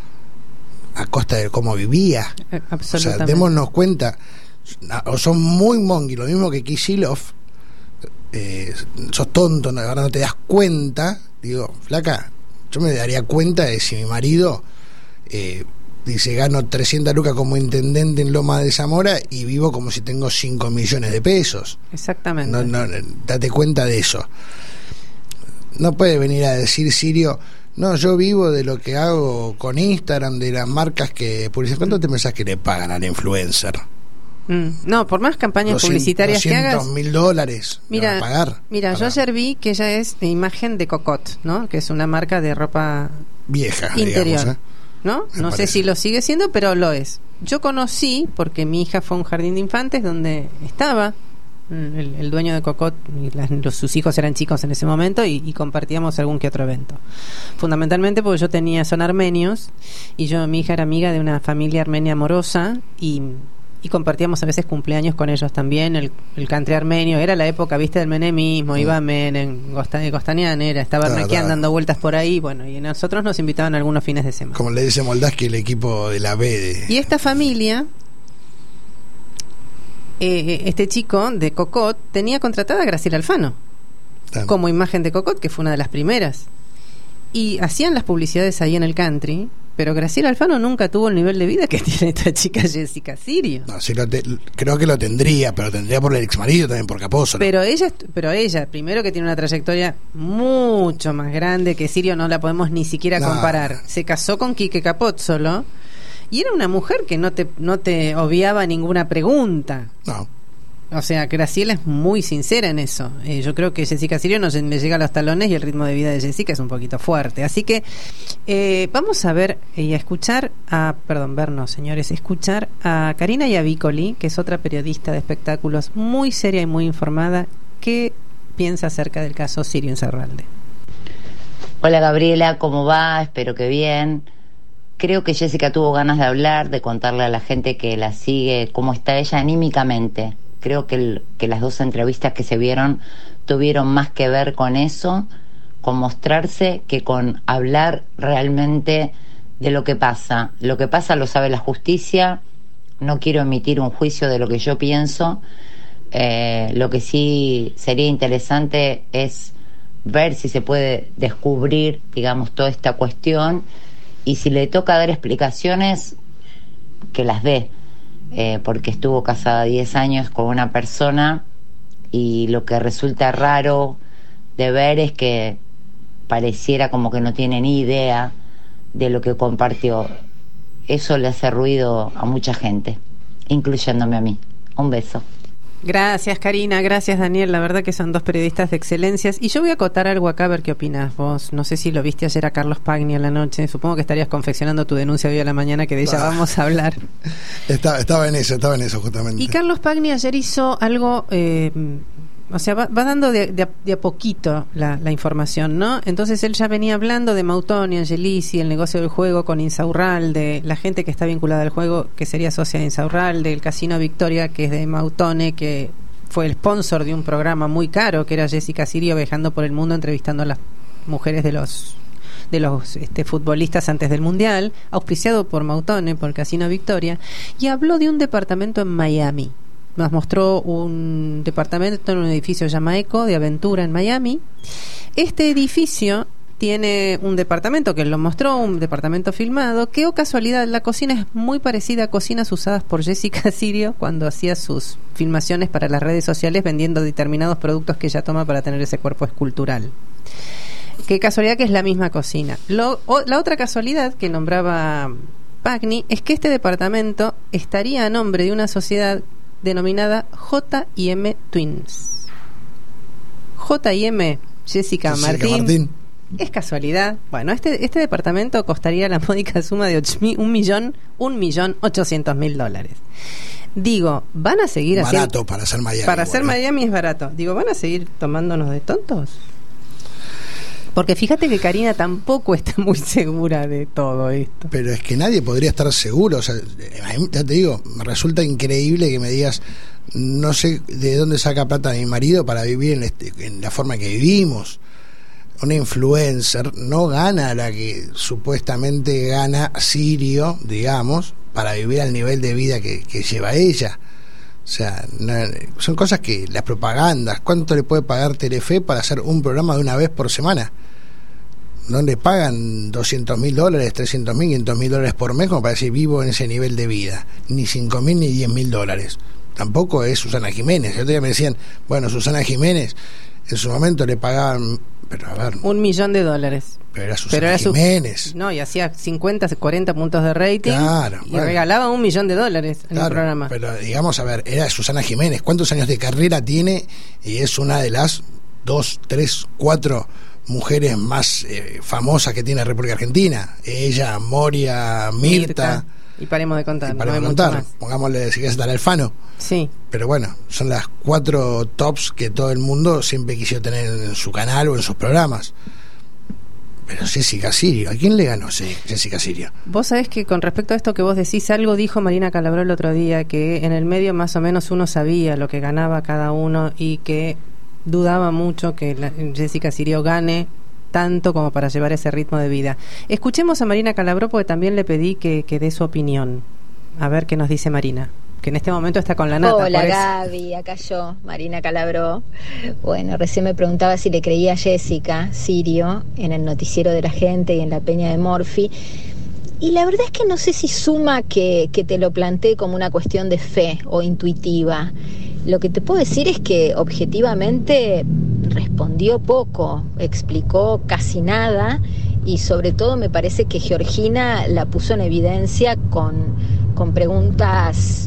a costa de cómo vivía. O sea, démonos cuenta, o son muy mongi, lo mismo que Kicillof, eh, sos tonto, ahora no te das cuenta. Digo, flaca, yo me daría cuenta de si mi marido eh, dice, gano trescientas lucas como intendente en Loma de Zamora y vivo como si tengo cinco millones de pesos.
Exactamente.
No, no, date cuenta de eso. no puede venir a decir Sirio, no, yo vivo de lo que hago con Instagram, de las marcas que publicitan. ¿Cuánto te pensás que le pagan al influencer?
Mm, no, por más campañas
doscientos,
publicitarias que hagas,
mil dólares
mira,
a pagar.
Mira,
para...
yo ayer vi que ella es de imagen de Cocotte, ¿no? Que es una marca de ropa
vieja,
interior,
digamos, ¿eh?
¿no?
Me
no
parece.
sé si lo sigue siendo, pero lo es. Yo conocí, porque mi hija fue a un jardín de infantes donde estaba el, el dueño de Cocotte, y las, los, sus hijos eran chicos en ese momento, y, y compartíamos algún que otro evento. Fundamentalmente porque yo tenía, son armenios, y yo, mi hija era amiga de una familia armenia amorosa, y, y compartíamos a veces cumpleaños con ellos también. El, el country armenio, era la época, viste, del menemismo, mm. iba Menem, Gostanian era, estaba
claro,
Arnaquian
claro.
dando vueltas por ahí, bueno, y nosotros nos invitaban algunos fines de semana.
Como le dice Moldaski, el equipo de la B de...
Y esta familia, eh, este chico de Cocotte tenía contratada a Graciela Alfano
Claro.
como imagen de Cocotte, que fue una de las primeras, y hacían las publicidades ahí en el country, pero Graciela Alfano nunca tuvo el nivel de vida que tiene esta chica Jessica Sirio.
No, sí lo te, creo que lo tendría, pero tendría por el ex marido también, por Capozzo.
Pero ella, pero ella, primero que tiene una trayectoria mucho más grande que Sirio, no la podemos ni siquiera
no.
comparar. Se casó con Quique Capózzolo y era una mujer que no te, no te obviaba ninguna pregunta.
No.
O sea, Graciela es muy sincera en eso. Eh, yo creo que Jessica Sirio no le llega a los talones y el ritmo de vida de Jessica es un poquito fuerte. Así que eh, vamos a ver y a escuchar a, perdón, vernos, señores, escuchar a Karina Iavicoli, que es otra periodista de espectáculos muy seria y muy informada, que piensa acerca del caso Sirio Insaurralde.
Hola Gabriela, ¿cómo va? Espero que bien. Creo que Jessica tuvo ganas de hablar, de contarle a la gente que la sigue cómo está ella anímicamente. Creo que, el, que las dos entrevistas que se vieron tuvieron más que ver con eso, con mostrarse, que con hablar realmente de lo que pasa. Lo que pasa lo sabe la justicia, no quiero emitir un juicio de lo que yo pienso. Eh, lo que sí sería interesante es ver si se puede descubrir, digamos, toda esta cuestión, y si le toca dar explicaciones, que las dé. Eh, porque estuvo casada diez años con una persona, y lo que resulta raro de ver es que pareciera como que no tiene ni idea de lo que compartió. Eso le hace ruido a mucha gente, incluyéndome a mí. Un beso.
Gracias, Karina, gracias, Daniel, la verdad que son dos periodistas de excelencias. Y yo voy a acotar algo acá, a ver qué opinas vos. No sé si lo viste ayer a Carlos Pagni a la noche, supongo que estarías confeccionando tu denuncia hoy a la mañana, que de ella ah. vamos a hablar.
Estaba, estaba en eso, estaba en eso justamente.
Y Carlos Pagni ayer hizo algo, eh, o sea, va, va dando de, de, a, de a poquito la, la información, ¿no? Entonces él ya venía hablando de Mautoni, Angelici, el negocio del juego con Insaurralde, la gente que está vinculada al juego, que sería socia de Insaurralde, el Casino Victoria, que es de Mautone, que fue el sponsor de un programa muy caro, que era Jessica Sirio viajando por el mundo entrevistando a las mujeres de los de los este, futbolistas antes del Mundial, auspiciado por Mautone, por Casino Victoria, y habló de un departamento en Miami. Nos mostró un departamento en un edificio llamado Eco de aventura en Miami. Este edificio tiene un departamento que él lo mostró, un departamento filmado, que, oh casualidad, la cocina es muy parecida a cocinas usadas por Jessica Sirio cuando hacía sus filmaciones para las redes sociales vendiendo determinados productos que ella toma para tener ese cuerpo escultural. Qué casualidad que es la misma cocina. Lo, o, la otra casualidad que nombraba Pagni es que este departamento estaría a nombre de una sociedad denominada J y M Twins. J y M Jessica, Jessica Martín. Martín. ¿Es casualidad? Bueno, este este departamento costaría la módica suma de ocho mil, un millón, un millón ochocientos mil dólares. Digo, ¿van a seguir
barato
haciendo?
Barato para hacer Miami.
Para hacer
igual,
Miami es barato. Digo, ¿van a seguir tomándonos de tontos? Porque fíjate que Karina tampoco está muy segura de todo esto.
Pero es que nadie podría estar seguro. O sea, ya te digo, me resulta increíble que me digas, no sé de dónde saca plata mi marido para vivir en, este, en la forma que vivimos. Una influencer no gana la que supuestamente gana Sirio, digamos, para vivir al nivel de vida que, que lleva ella. O sea, no, son cosas que las propagandas, ¿cuánto le puede pagar Telefe para hacer un programa de una vez por semana? No le pagan doscientos mil dólares, trescientos mil, quinientos mil dólares por mes como para decir vivo en ese nivel de vida, ni cinco mil ni diez mil dólares. Tampoco es Susana Jiménez. El otro día me decían, bueno, Susana Jiménez en su momento le pagaban Pero a ver.
Un millón de dólares.
Pero era Susana
Pero era
Jiménez.
Su, no, y hacía cincuenta, cuarenta puntos de rating.
Claro,
y
bueno.
regalaba un millón de dólares en
Claro,
el programa.
pero digamos, a ver, era Susana Jiménez. ¿Cuántos años de carrera tiene? Y es una de las dos, tres, cuatro mujeres más eh, famosas que tiene la República Argentina. Ella, Moria, Mirta. Mirta.
Y paremos de contar.
Y paremos
no
de contar. Pongámosle, si quieres, estar Alfano.
Sí.
Pero bueno, son las cuatro tops que todo el mundo siempre quiso tener en su canal o en sus programas. Pero Jessica Sirio, ¿a quién le ganó Jessica Sirio?
Vos sabés que con respecto a esto que vos decís, algo dijo Marina Calabró el otro día, que en el medio más o menos uno sabía lo que ganaba cada uno y que dudaba mucho que la, Jessica Sirio gane tanto como para llevar ese ritmo de vida. Escuchemos a Marina Calabró porque también le pedí que, que dé su opinión. A ver qué nos dice Marina, que en este momento está con la nata.
Hola Gaby, acá yo, Marina Calabró. Bueno, recién me preguntaba si le creía a Jessica Sirio en el noticiero de la gente y en la Peña de Morphy. Y la verdad es que no sé si suma que, que te lo planteé como una cuestión de fe o intuitiva. Lo que te puedo decir es que objetivamente respondió poco, explicó casi nada y sobre todo me parece que Georgina la puso en evidencia con, con preguntas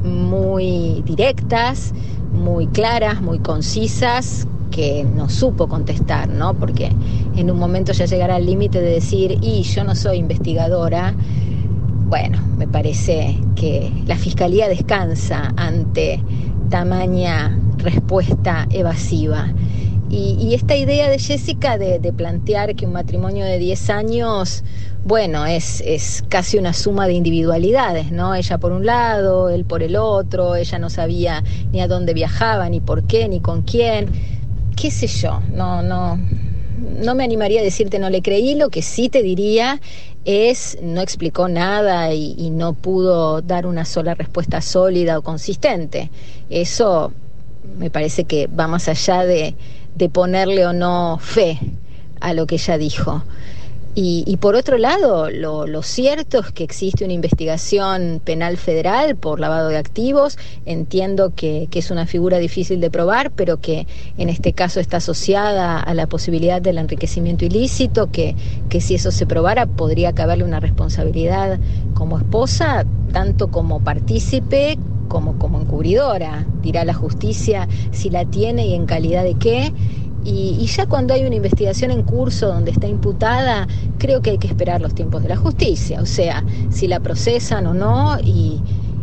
muy directas, muy claras, muy concisas, que no supo contestar, ¿no? Porque en un momento ya llegará al límite de decir, y yo no soy investigadora. Bueno, me parece que la Fiscalía descansa ante tamaña respuesta evasiva. Y, y esta idea de Jessica de, de plantear que un matrimonio de diez años, bueno, es, es casi una suma de individualidades, ¿no? Ella por un lado, él por el otro, ella no sabía ni a dónde viajaba, ni por qué, ni con quién, qué sé yo, no, no, no me animaría a decirte no le creí. Lo que sí te diría es, no explicó nada y, y no pudo dar una sola respuesta sólida o consistente. Eso me parece que va más allá de, de ponerle o no fe a lo que ella dijo. Y, y por otro lado, lo, lo cierto es que existe una investigación penal federal por lavado de activos. Entiendo que, que es una figura difícil de probar, pero que en este caso está asociada a la posibilidad del enriquecimiento ilícito, que, que si eso se probara podría caberle una responsabilidad como esposa, tanto como partícipe como como encubridora. Dirá la justicia si la tiene y en calidad de qué. Y, y ya cuando hay una investigación en curso donde está imputada, creo que hay que esperar los tiempos de la justicia, o sea, si la procesan o no y,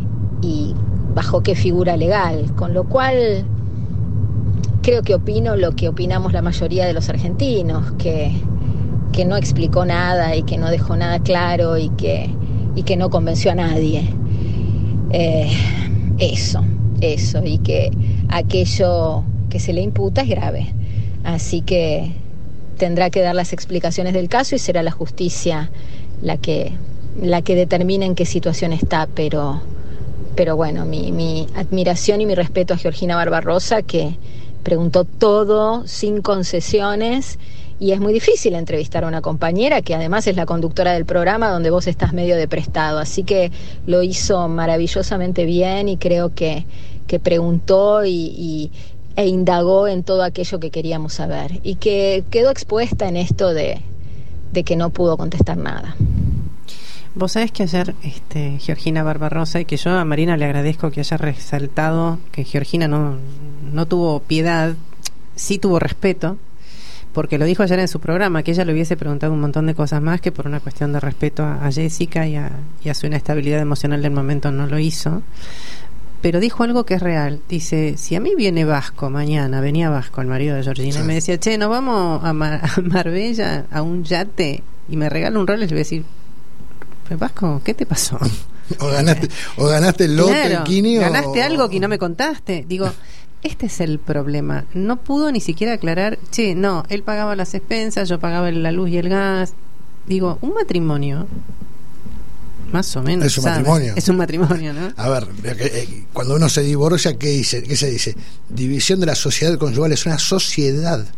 y bajo qué figura legal, con lo cual creo que opino lo que opinamos la mayoría de los argentinos, que, que no explicó nada y que no dejó nada claro y que, y que no convenció a nadie. Eh, eso, eso, y que aquello que se le imputa es grave. Así que tendrá que dar las explicaciones del caso y será la justicia la que, la que determine en qué situación está. Pero, pero bueno, mi, mi admiración y mi respeto a Georgina Barbarossa, que preguntó todo sin concesiones. Y es muy difícil entrevistar a una compañera que además es la conductora del programa donde vos estás medio de prestado. Así que lo hizo maravillosamente bien y creo que, que preguntó y... y e indagó en todo aquello que queríamos saber y que quedó expuesta en esto de, de que no pudo contestar nada.
Vos sabés que ayer este, Georgina Barbarossa, y que yo a Marina le agradezco que haya resaltado que Georgina no, no tuvo piedad, sí tuvo respeto, porque lo dijo ayer en su programa, que ella le hubiese preguntado un montón de cosas más, que por una cuestión de respeto a, a Jessica y a, y a su inestabilidad emocional del momento no lo hizo. Pero dijo algo que es real. Dice, si a mí viene Vasco mañana, venía Vasco, el marido de Georgina, sí, y me decía, che, nos vamos a, Mar- a Marbella a un yate y me regala un Rolex, le voy a decir, Vasco, ¿qué te pasó?
O ganaste, o ganaste el lote,
claro,
el Kini,
ganaste
o...
algo que no me contaste. Digo, este es el problema. No pudo ni siquiera aclarar, che, no, él pagaba las expensas, yo pagaba la luz y el gas. Digo, un matrimonio... Más o menos.
Es un
¿sabes?
matrimonio.
Es un matrimonio, ¿no?
A ver, cuando uno se divorcia, ¿qué dice? ¿Qué se dice? División de la sociedad conyugal es una sociedad.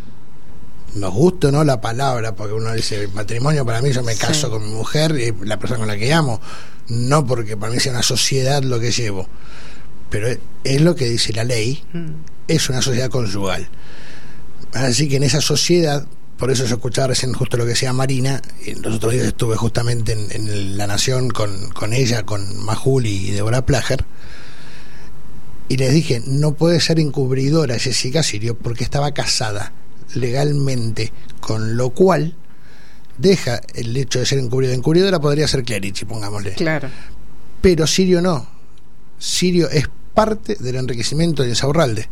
Nos gusta o no la palabra, porque uno dice, matrimonio para mí, yo me caso sí. con mi mujer y la persona con la que amo. No porque para mí sea una sociedad lo que llevo. Pero es lo que dice la ley, mm. es una sociedad conyugal. Así que en esa sociedad, por eso yo escuchaba recién justo lo que decía Marina, y los otros días estuve justamente en, en La Nación con, con ella, con Majul y Deborah Plager, y les dije, no puede ser encubridora Jessica Sirio porque estaba casada legalmente, con lo cual deja el hecho de ser encubridora. Encubridora podría ser Clerici, pongámosle.
Claro.
Pero Sirio no. Sirio es parte del enriquecimiento de Insaurralde.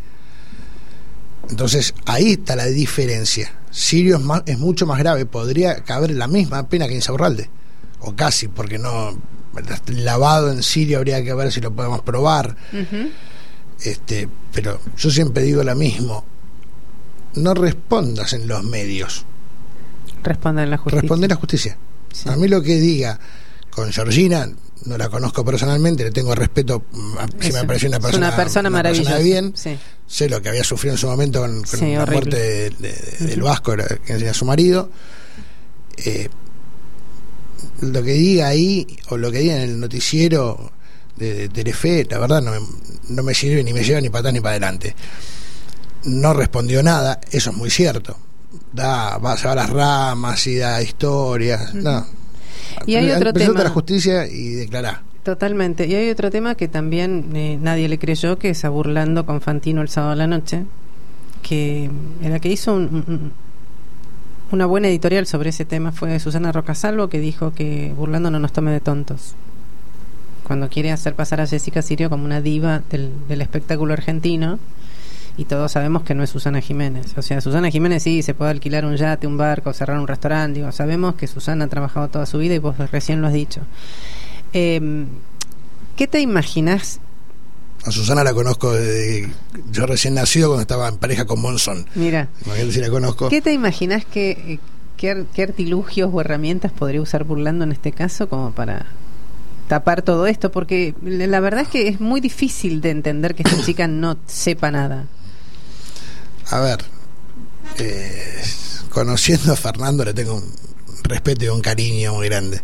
Entonces ahí está la diferencia. Sirio es, más, es mucho más grave, podría caber la misma pena que Insaurralde, o casi, porque no, el lavado en Sirio habría que ver si lo podemos probar. Uh-huh. Este, pero yo siempre digo lo mismo: no respondas en los medios,
responda en la justicia.
Responde en la justicia. Sí. A mí lo que diga con Georgina, no la conozco personalmente, le tengo respeto, si me pareció una persona,
una persona
una
maravillosa,
persona de bien.
Sí.
Sé lo que había sufrido en su momento con, con
sí,
la
horrible.
muerte de, de, de, del Vasco, que era su marido. Eh, lo que diga ahí, o lo que diga en el noticiero de, de Telefe, la verdad no me, no me sirve, ni me lleva ni para atrás ni para adelante. No respondió nada, eso es muy cierto. Da, va, se va a las ramas y da historias. Uh-huh. No.
Y hay otro
Presenta
tema.
a la justicia y declará.
Totalmente. Y hay otro tema que también eh, nadie le creyó, que es a Burlando con Fantino el sábado a la noche, que en la que hizo un, un, una buena editorial sobre ese tema fue Susana Rocasalvo, que dijo que Burlando no nos tome de tontos cuando quiere hacer pasar a Jessica Sirio como una diva del, del espectáculo argentino, y todos sabemos que no es Susana Jiménez. O sea, Susana Jiménez sí, se puede alquilar un yate, un barco, cerrar un restaurante, digo, sabemos que Susana ha trabajado toda su vida y vos recién lo has dicho. Eh, ¿Qué te imaginas?
A Susana la conozco desde yo recién nacido, cuando estaba en pareja con Monzón.
Mira,
imagínate si la conozco.
¿Qué te imaginas que qué, qué artilugios o herramientas podría usar Burlando en este caso como para tapar todo esto? Porque la verdad es que es muy difícil de entender que esta chica no sepa nada.
A ver, eh, conociendo a Fernando le tengo un respeto y un cariño muy grande.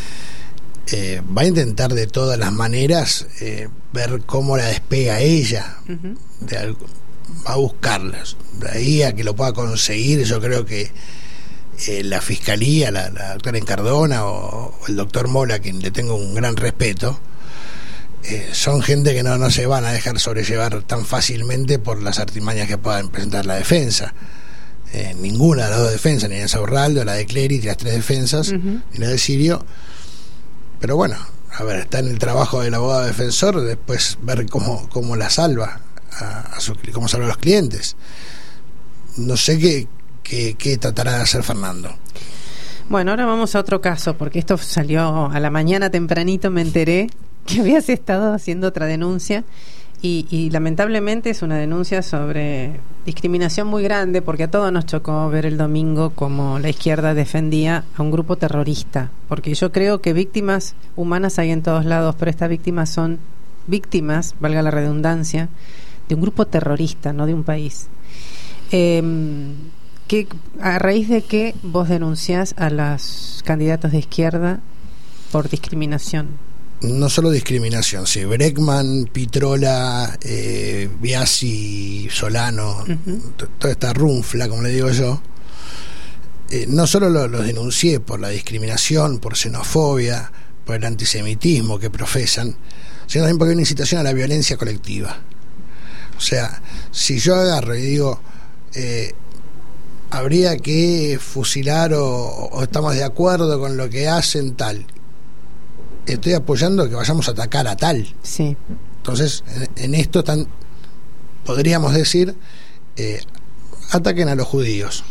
Eh, va a intentar de todas las maneras eh, ver cómo la despega ella. Uh-huh. De algo, va a buscarlas. De ahí a que lo pueda conseguir, yo creo que eh, la fiscalía, la, la doctora Encardona o, o el doctor Mola, a quien le tengo un gran respeto, eh, son gente que no, no se van a dejar sobrellevar tan fácilmente por las artimañas que puedan presentar la defensa. Eh, ninguna de las dos defensas, ni la de Insaurralde, la de Clerici, las tres defensas, uh-huh. ni la de Sirio. Pero bueno, a ver, está en el trabajo del abogado defensor después ver cómo, cómo la salva, a, a su, cómo salva a los clientes. No sé qué, qué, qué tratará de hacer Fernando.
Bueno, ahora vamos a otro caso, porque esto salió a la mañana tempranito, me enteré que habías estado haciendo otra denuncia y, y lamentablemente es una denuncia sobre discriminación muy grande, porque a todos nos chocó ver el domingo como la izquierda defendía a un grupo terrorista, porque yo creo que víctimas humanas hay en todos lados, pero estas víctimas son víctimas, valga la redundancia, de un grupo terrorista, no de un país. Eh, que, ¿a raíz de qué vos denunciás a los candidatos de izquierda por discriminación?
No solo discriminación, sí. Bregman, Pitrola, eh, Biasi, Solano, uh-huh. t- toda esta runfla, como le digo yo, eh, no solo los lo denuncié por la discriminación, por xenofobia, por el antisemitismo que profesan, sino también porque hay una incitación a la violencia colectiva. O sea, si yo agarro y digo, eh, habría que fusilar o, o estamos de acuerdo con lo que hacen tal, estoy apoyando que vayamos a atacar a tal.
Sí.
Entonces, en, en esto están, podríamos decir, eh, ataquen a los judíos.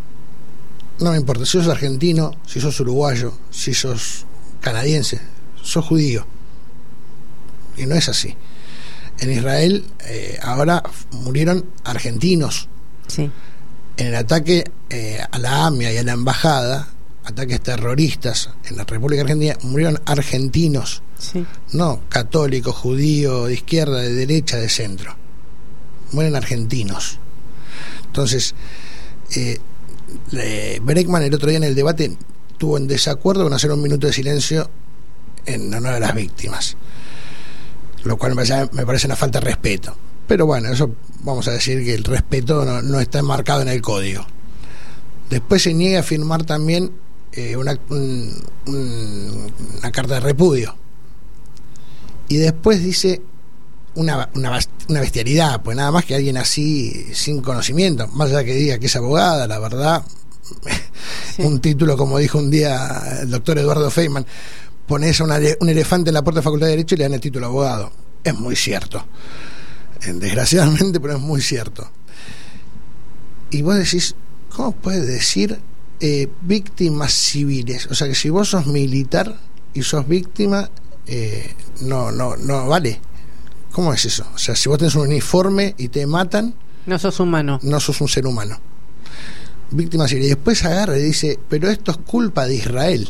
No me importa, si sos argentino, si sos uruguayo, si sos canadiense, sos judío. Y no es así. En Israel eh, ahora murieron argentinos.
Sí.
En el ataque eh, a la AMIA y a la embajada, ataques terroristas en la República Argentina, murieron argentinos.
Sí. No
católicos, judíos, de izquierda, de derecha, de centro. Mueren argentinos. Entonces, eh, eh, Bregman el otro día en el debate tuvo en desacuerdo con hacer un minuto de silencio en honor a las víctimas, lo cual me parece, me parece una falta de respeto. Pero bueno, eso vamos a decir que el respeto no, no está enmarcado en el código. Después se niega a firmar también eh, una, un, un, una carta de repudio. Y después dice una, una, una bestialidad, pues nada más que alguien así sin conocimiento, más allá que diga que es abogada, la verdad, sí. Un título, como dijo un día el doctor Eduardo Feynman, pones a una, un elefante en la puerta de la Facultad de Derecho y le dan el título de abogado. Es muy cierto, desgraciadamente, pero es muy cierto. Y vos decís, ¿cómo puedes decir eh, víctimas civiles? O sea, que si vos sos militar y sos víctima, eh, no, no, no vale. ¿Cómo es eso? O sea, si vos tenés un uniforme y te matan,
no sos humano.
No sos un ser humano. Víctima civil. Y después agarra y dice, pero esto es culpa de Israel.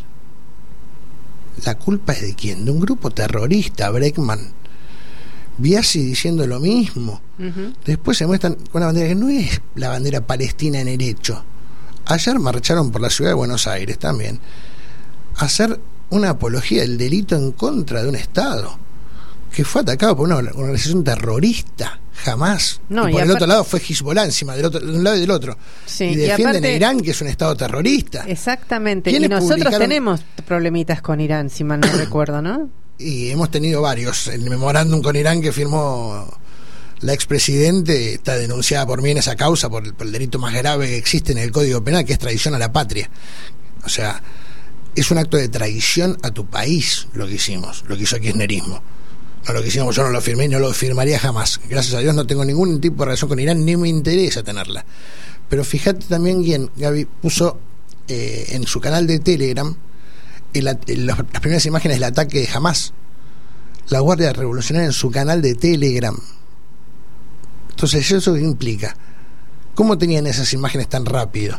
¿La culpa es de quién? De un grupo terrorista, Bregman. Biasi diciendo lo mismo. Uh-huh. Después se muestran con una bandera que no es la bandera palestina en el hecho. Ayer marcharon por la ciudad de Buenos Aires también a hacer una apología del delito en contra de un Estado que fue atacado por una organización terrorista. Jamás. No, y por y el aparte, otro lado fue Hezbollah encima, del otro, de un lado y del otro.
Sí,
y defienden y aparte, a Irán, que es un Estado terrorista.
Exactamente. Y nosotros publicaron... tenemos problemitas con Irán, si mal no recuerdo, ¿no? Y
hemos tenido varios. El memorándum con Irán que firmó la expresidente está denunciada por mí en esa causa por el, por el delito más grave que existe en el Código Penal, que es traición a la patria. O sea, es un acto de traición a tu país lo que hicimos, lo que hizo el kirchnerismo. No lo que hicimos, yo no lo firmé y no lo firmaría jamás. Gracias a Dios no tengo ningún tipo de relación con Irán, ni me interesa tenerla. Pero fíjate también quién, Gaby, puso eh, en su canal de Telegram el, el, las primeras imágenes del ataque de Hamas. La Guardia Revolucionaria en su canal de Telegram. Entonces, ¿eso qué implica? ¿Cómo tenían esas imágenes tan rápido?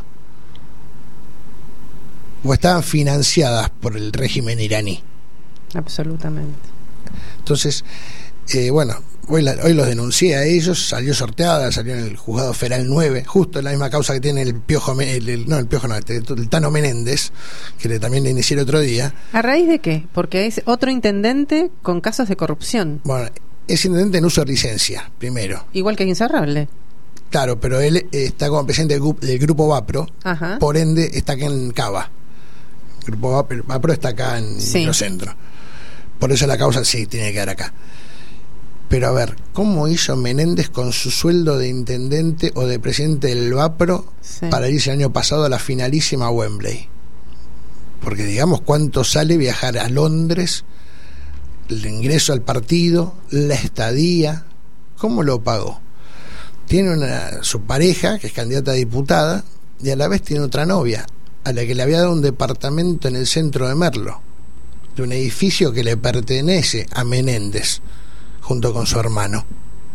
¿O estaban financiadas por el régimen iraní?
Absolutamente.
Entonces, eh, bueno, hoy, la, hoy los denuncié a ellos, salió sorteada, salió en el juzgado federal nueve, justo la misma causa que tiene el Piojo, el, el, no el Piojo, no, el, el Tano Menéndez, que le, también le inicié el otro día.
¿A raíz de qué? Porque es otro intendente con casos de corrupción.
Bueno, es intendente en uso de licencia, primero.
Igual que Insaurralde.
Claro, pero él eh, está como presidente del, del grupo Vapro. Ajá. Por ende está acá en Cava. El grupo Vapro, Vapro está acá en sí. Microcentro. Por eso la causa sí tiene que quedar acá. Pero a ver, ¿cómo hizo Menéndez con su sueldo de intendente o de presidente del Vapro sí. para irse el año pasado a la finalísima Wembley? Porque digamos cuánto sale viajar a Londres, el ingreso al partido, la estadía, ¿cómo lo pagó? Tiene una, su pareja, que es candidata a diputada, y a la vez tiene otra novia, a la que le había dado un departamento en el centro de Merlo, de un edificio que le pertenece a Menéndez, junto con su hermano.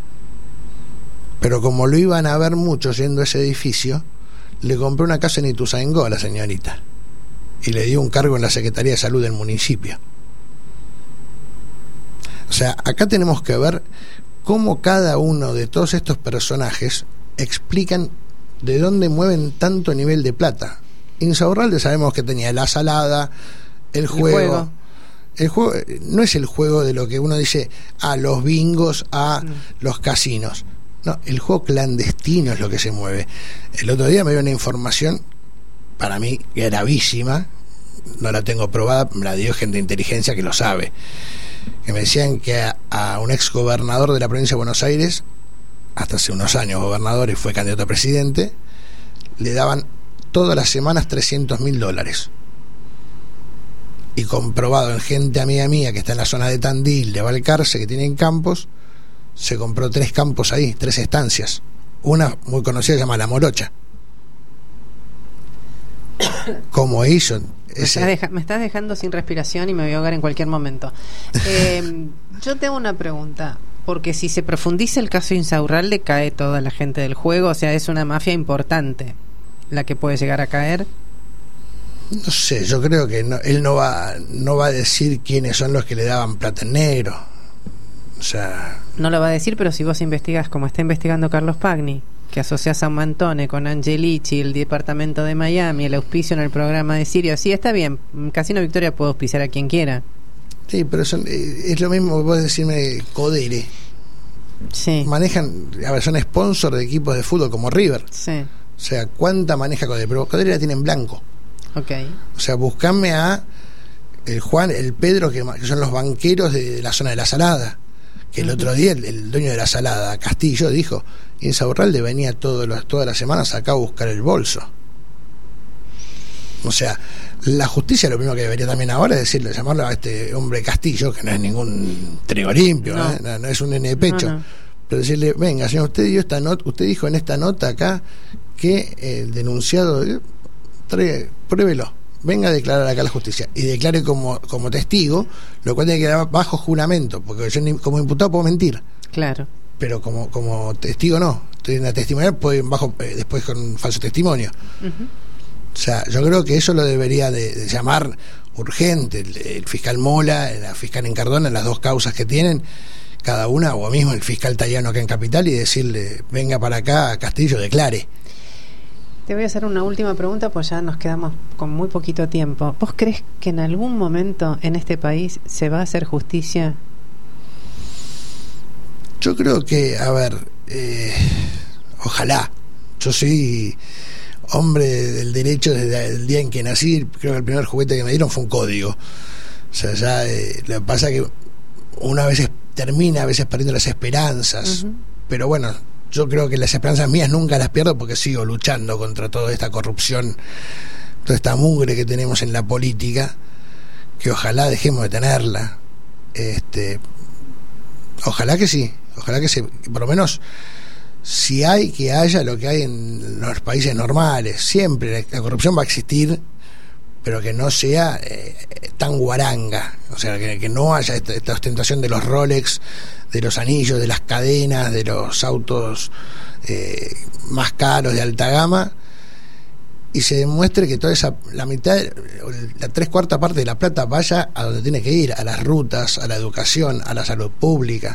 Pero como lo iban a ver mucho yendo a ese edificio, le compró una casa en Ituzaingó a la señorita y le dio un cargo en la Secretaría de Salud del municipio. O sea, acá tenemos que ver cómo cada uno de todos estos personajes explican de dónde mueven tanto nivel de plata. Insaurralde sabemos que tenía la salada, el juego... El juego. El juego no es el juego de lo que uno dice a los bingos, a no. los casinos. No, el juego clandestino es lo que se mueve. El otro día me dio una información, para mí gravísima, no la tengo probada, me la dio gente de inteligencia que lo sabe, que me decían que a, a un ex gobernador de la provincia de Buenos Aires, hasta hace unos años gobernador y fue candidato a presidente, le daban todas las semanas trescientos mil dólares. Y comprobado en gente amiga mía que está en la zona de Tandil, de Balcarce, que tienen campos, se compró tres campos ahí, tres estancias. Una muy conocida se llama La Morocha. ¿Cómo hizo?
Me estás, deja, me estás dejando sin respiración y me voy a ahogar en cualquier momento. Eh, yo tengo una pregunta, porque si se profundiza el caso Insaurralde, cae toda la gente del juego, o sea, es una mafia importante la que puede llegar a caer.
No sé, yo creo que no, él no va no va a decir quiénes son los que le daban plata en negro. O sea...
No lo va a decir, pero si vos investigas como está investigando Carlos Pagni, que asocia a San Mantone con Angelici, el departamento de Miami, el auspicio en el programa de Sirio, sí, está bien, Casino Victoria puede auspiciar a quien quiera.
Sí, pero son, es lo mismo que vos decirme Codere.
Sí.
Manejan, a ver, son sponsor de equipos de fútbol como River.
Sí.
O sea, ¿cuánta maneja Codere? Pero Codere la tiene en blanco.
Ok.
O sea, buscame a el Juan, el Pedro, que, que son los banqueros de, de la zona de la Salada. Que el uh-huh. otro día el, el dueño de la Salada, Castillo, dijo: Insaurralde venía todos los, todas las semanas acá a buscar el bolso. O sea, la justicia lo primero que debería también ahora es decirle, llamarlo a este hombre Castillo, que no es ningún trigo limpio, no, ¿eh? no, no es un nene de pecho, no, no. Pero decirle: venga, señor, usted dio esta nota, usted dijo en esta nota acá que el denunciado, eh, trae, pruébelo, venga a declarar acá a la justicia y declare como, como testigo, lo cual tiene que quedar bajo juramento, porque yo ni, como imputado puedo mentir.
Claro. Pero
como, como testigo no, estoy en la testimonial, puedo ir bajo eh, después con falso testimonio. Uh-huh. O sea, yo creo que eso lo debería de, de llamar urgente el, el fiscal Mola, la fiscal Encardona, las dos causas que tienen cada una, o mismo el fiscal Tallano acá en Capital, y decirle: venga para acá, Castillo, declare.
Te voy a hacer una última pregunta, pues ya nos quedamos con muy poquito tiempo. ¿Vos crees que en algún momento en este país se va a hacer justicia?
Yo creo que, a ver, eh, ojalá. Yo soy hombre del derecho desde el día en que nací. Creo que el primer juguete que me dieron fue un código. O sea, ya eh, lo que pasa es que uno a veces termina a veces perdiendo las esperanzas. Uh-huh. Pero bueno, yo creo que las esperanzas mías nunca las pierdo, porque sigo luchando contra toda esta corrupción, toda esta mugre que tenemos en la política, que ojalá dejemos de tenerla. Este, ojalá que sí, ojalá que sí, que por lo menos si hay, que haya lo que hay en los países normales. Siempre la, la corrupción va a existir, pero que no sea eh, tan guaranga. O sea, que, que no haya esta, esta ostentación de los Rolex, de los anillos, de las cadenas, de los autos eh, más caros de alta gama, y se demuestre que toda esa, la mitad, la tres cuarta parte de la plata vaya a donde tiene que ir, a las rutas, a la educación, a la salud pública.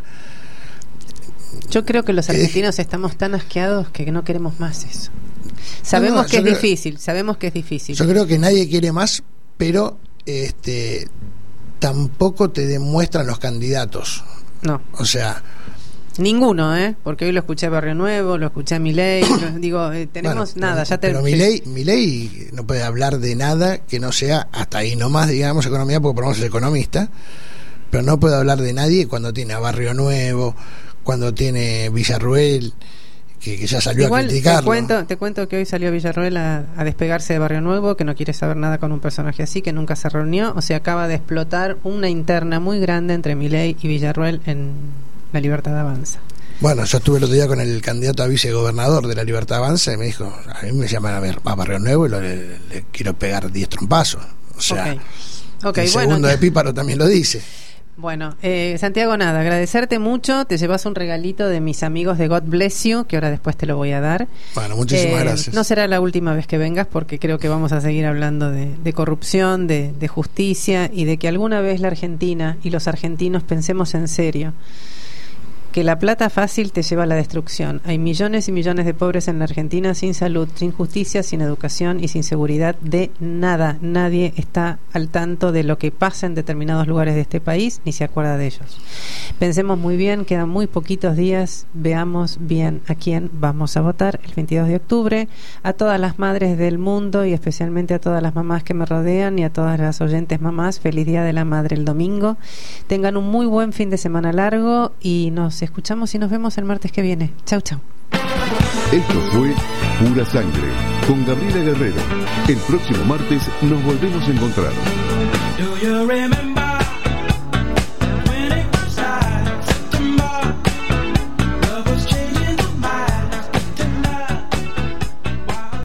Yo creo que los argentinos eh, estamos tan asqueados que no queremos más eso. Sabemos no, no, que es creo, difícil, sabemos que es difícil.
Yo creo que nadie quiere más, pero este tampoco te demuestran los candidatos.
No.
O sea,
ninguno, ¿eh? Porque hoy lo escuché a Barrio Nuevo, lo escuché a Milei, lo, digo, eh, tenemos bueno, nada, ya te,
pero Milei, Milei no puede hablar de nada que no sea hasta ahí nomás, digamos, economía, porque por lo menos es economista, pero no puede hablar de nadie cuando tiene a Barrio Nuevo, cuando tiene Villarruel, que, que ya salió
igual,
a criticarlo.
Te cuento, te cuento que hoy salió Villarruel a, a despegarse de Barrio Nuevo, que no quiere saber nada con un personaje así, que nunca se reunió. O sea, acaba de explotar una interna muy grande entre Milei y Villarruel en La Libertad Avanza.
Bueno, yo estuve el otro día con el candidato a vicegobernador de La Libertad Avanza y me dijo: a mí me llaman a, ver, a Barrio Nuevo y lo, le, le quiero pegar diez trompazos. O sea, okay. Okay, el bueno, segundo de Píparo también lo dice.
Bueno, eh, Santiago, nada, agradecerte mucho. Te llevas un regalito de mis amigos de God Bless You, que ahora después te lo voy a dar.
Bueno, muchísimas
eh,
gracias.
No será la última vez que vengas, porque creo que vamos a seguir hablando de, de corrupción, de, de justicia, y de que alguna vez la Argentina y los argentinos pensemos en serio que la plata fácil te lleva a la destrucción. Hay millones y millones de pobres en la Argentina sin salud, sin justicia, sin educación y sin seguridad de nada. Nadie está al tanto de lo que pasa en determinados lugares de este país, ni se acuerda de ellos. Pensemos muy bien, quedan muy poquitos días, veamos bien a quién vamos a votar el veintidós de octubre. A todas las madres del mundo y especialmente a todas las mamás que me rodean y a todas las oyentes mamás, feliz Día de la Madre el domingo. Tengan un muy buen fin de semana largo y nos escuchamos y nos vemos el martes que viene. Chau, chau.
Esto fue Pura Sangre con Gabriela Guerrero. El próximo martes nos volvemos a encontrar.
Do you remember?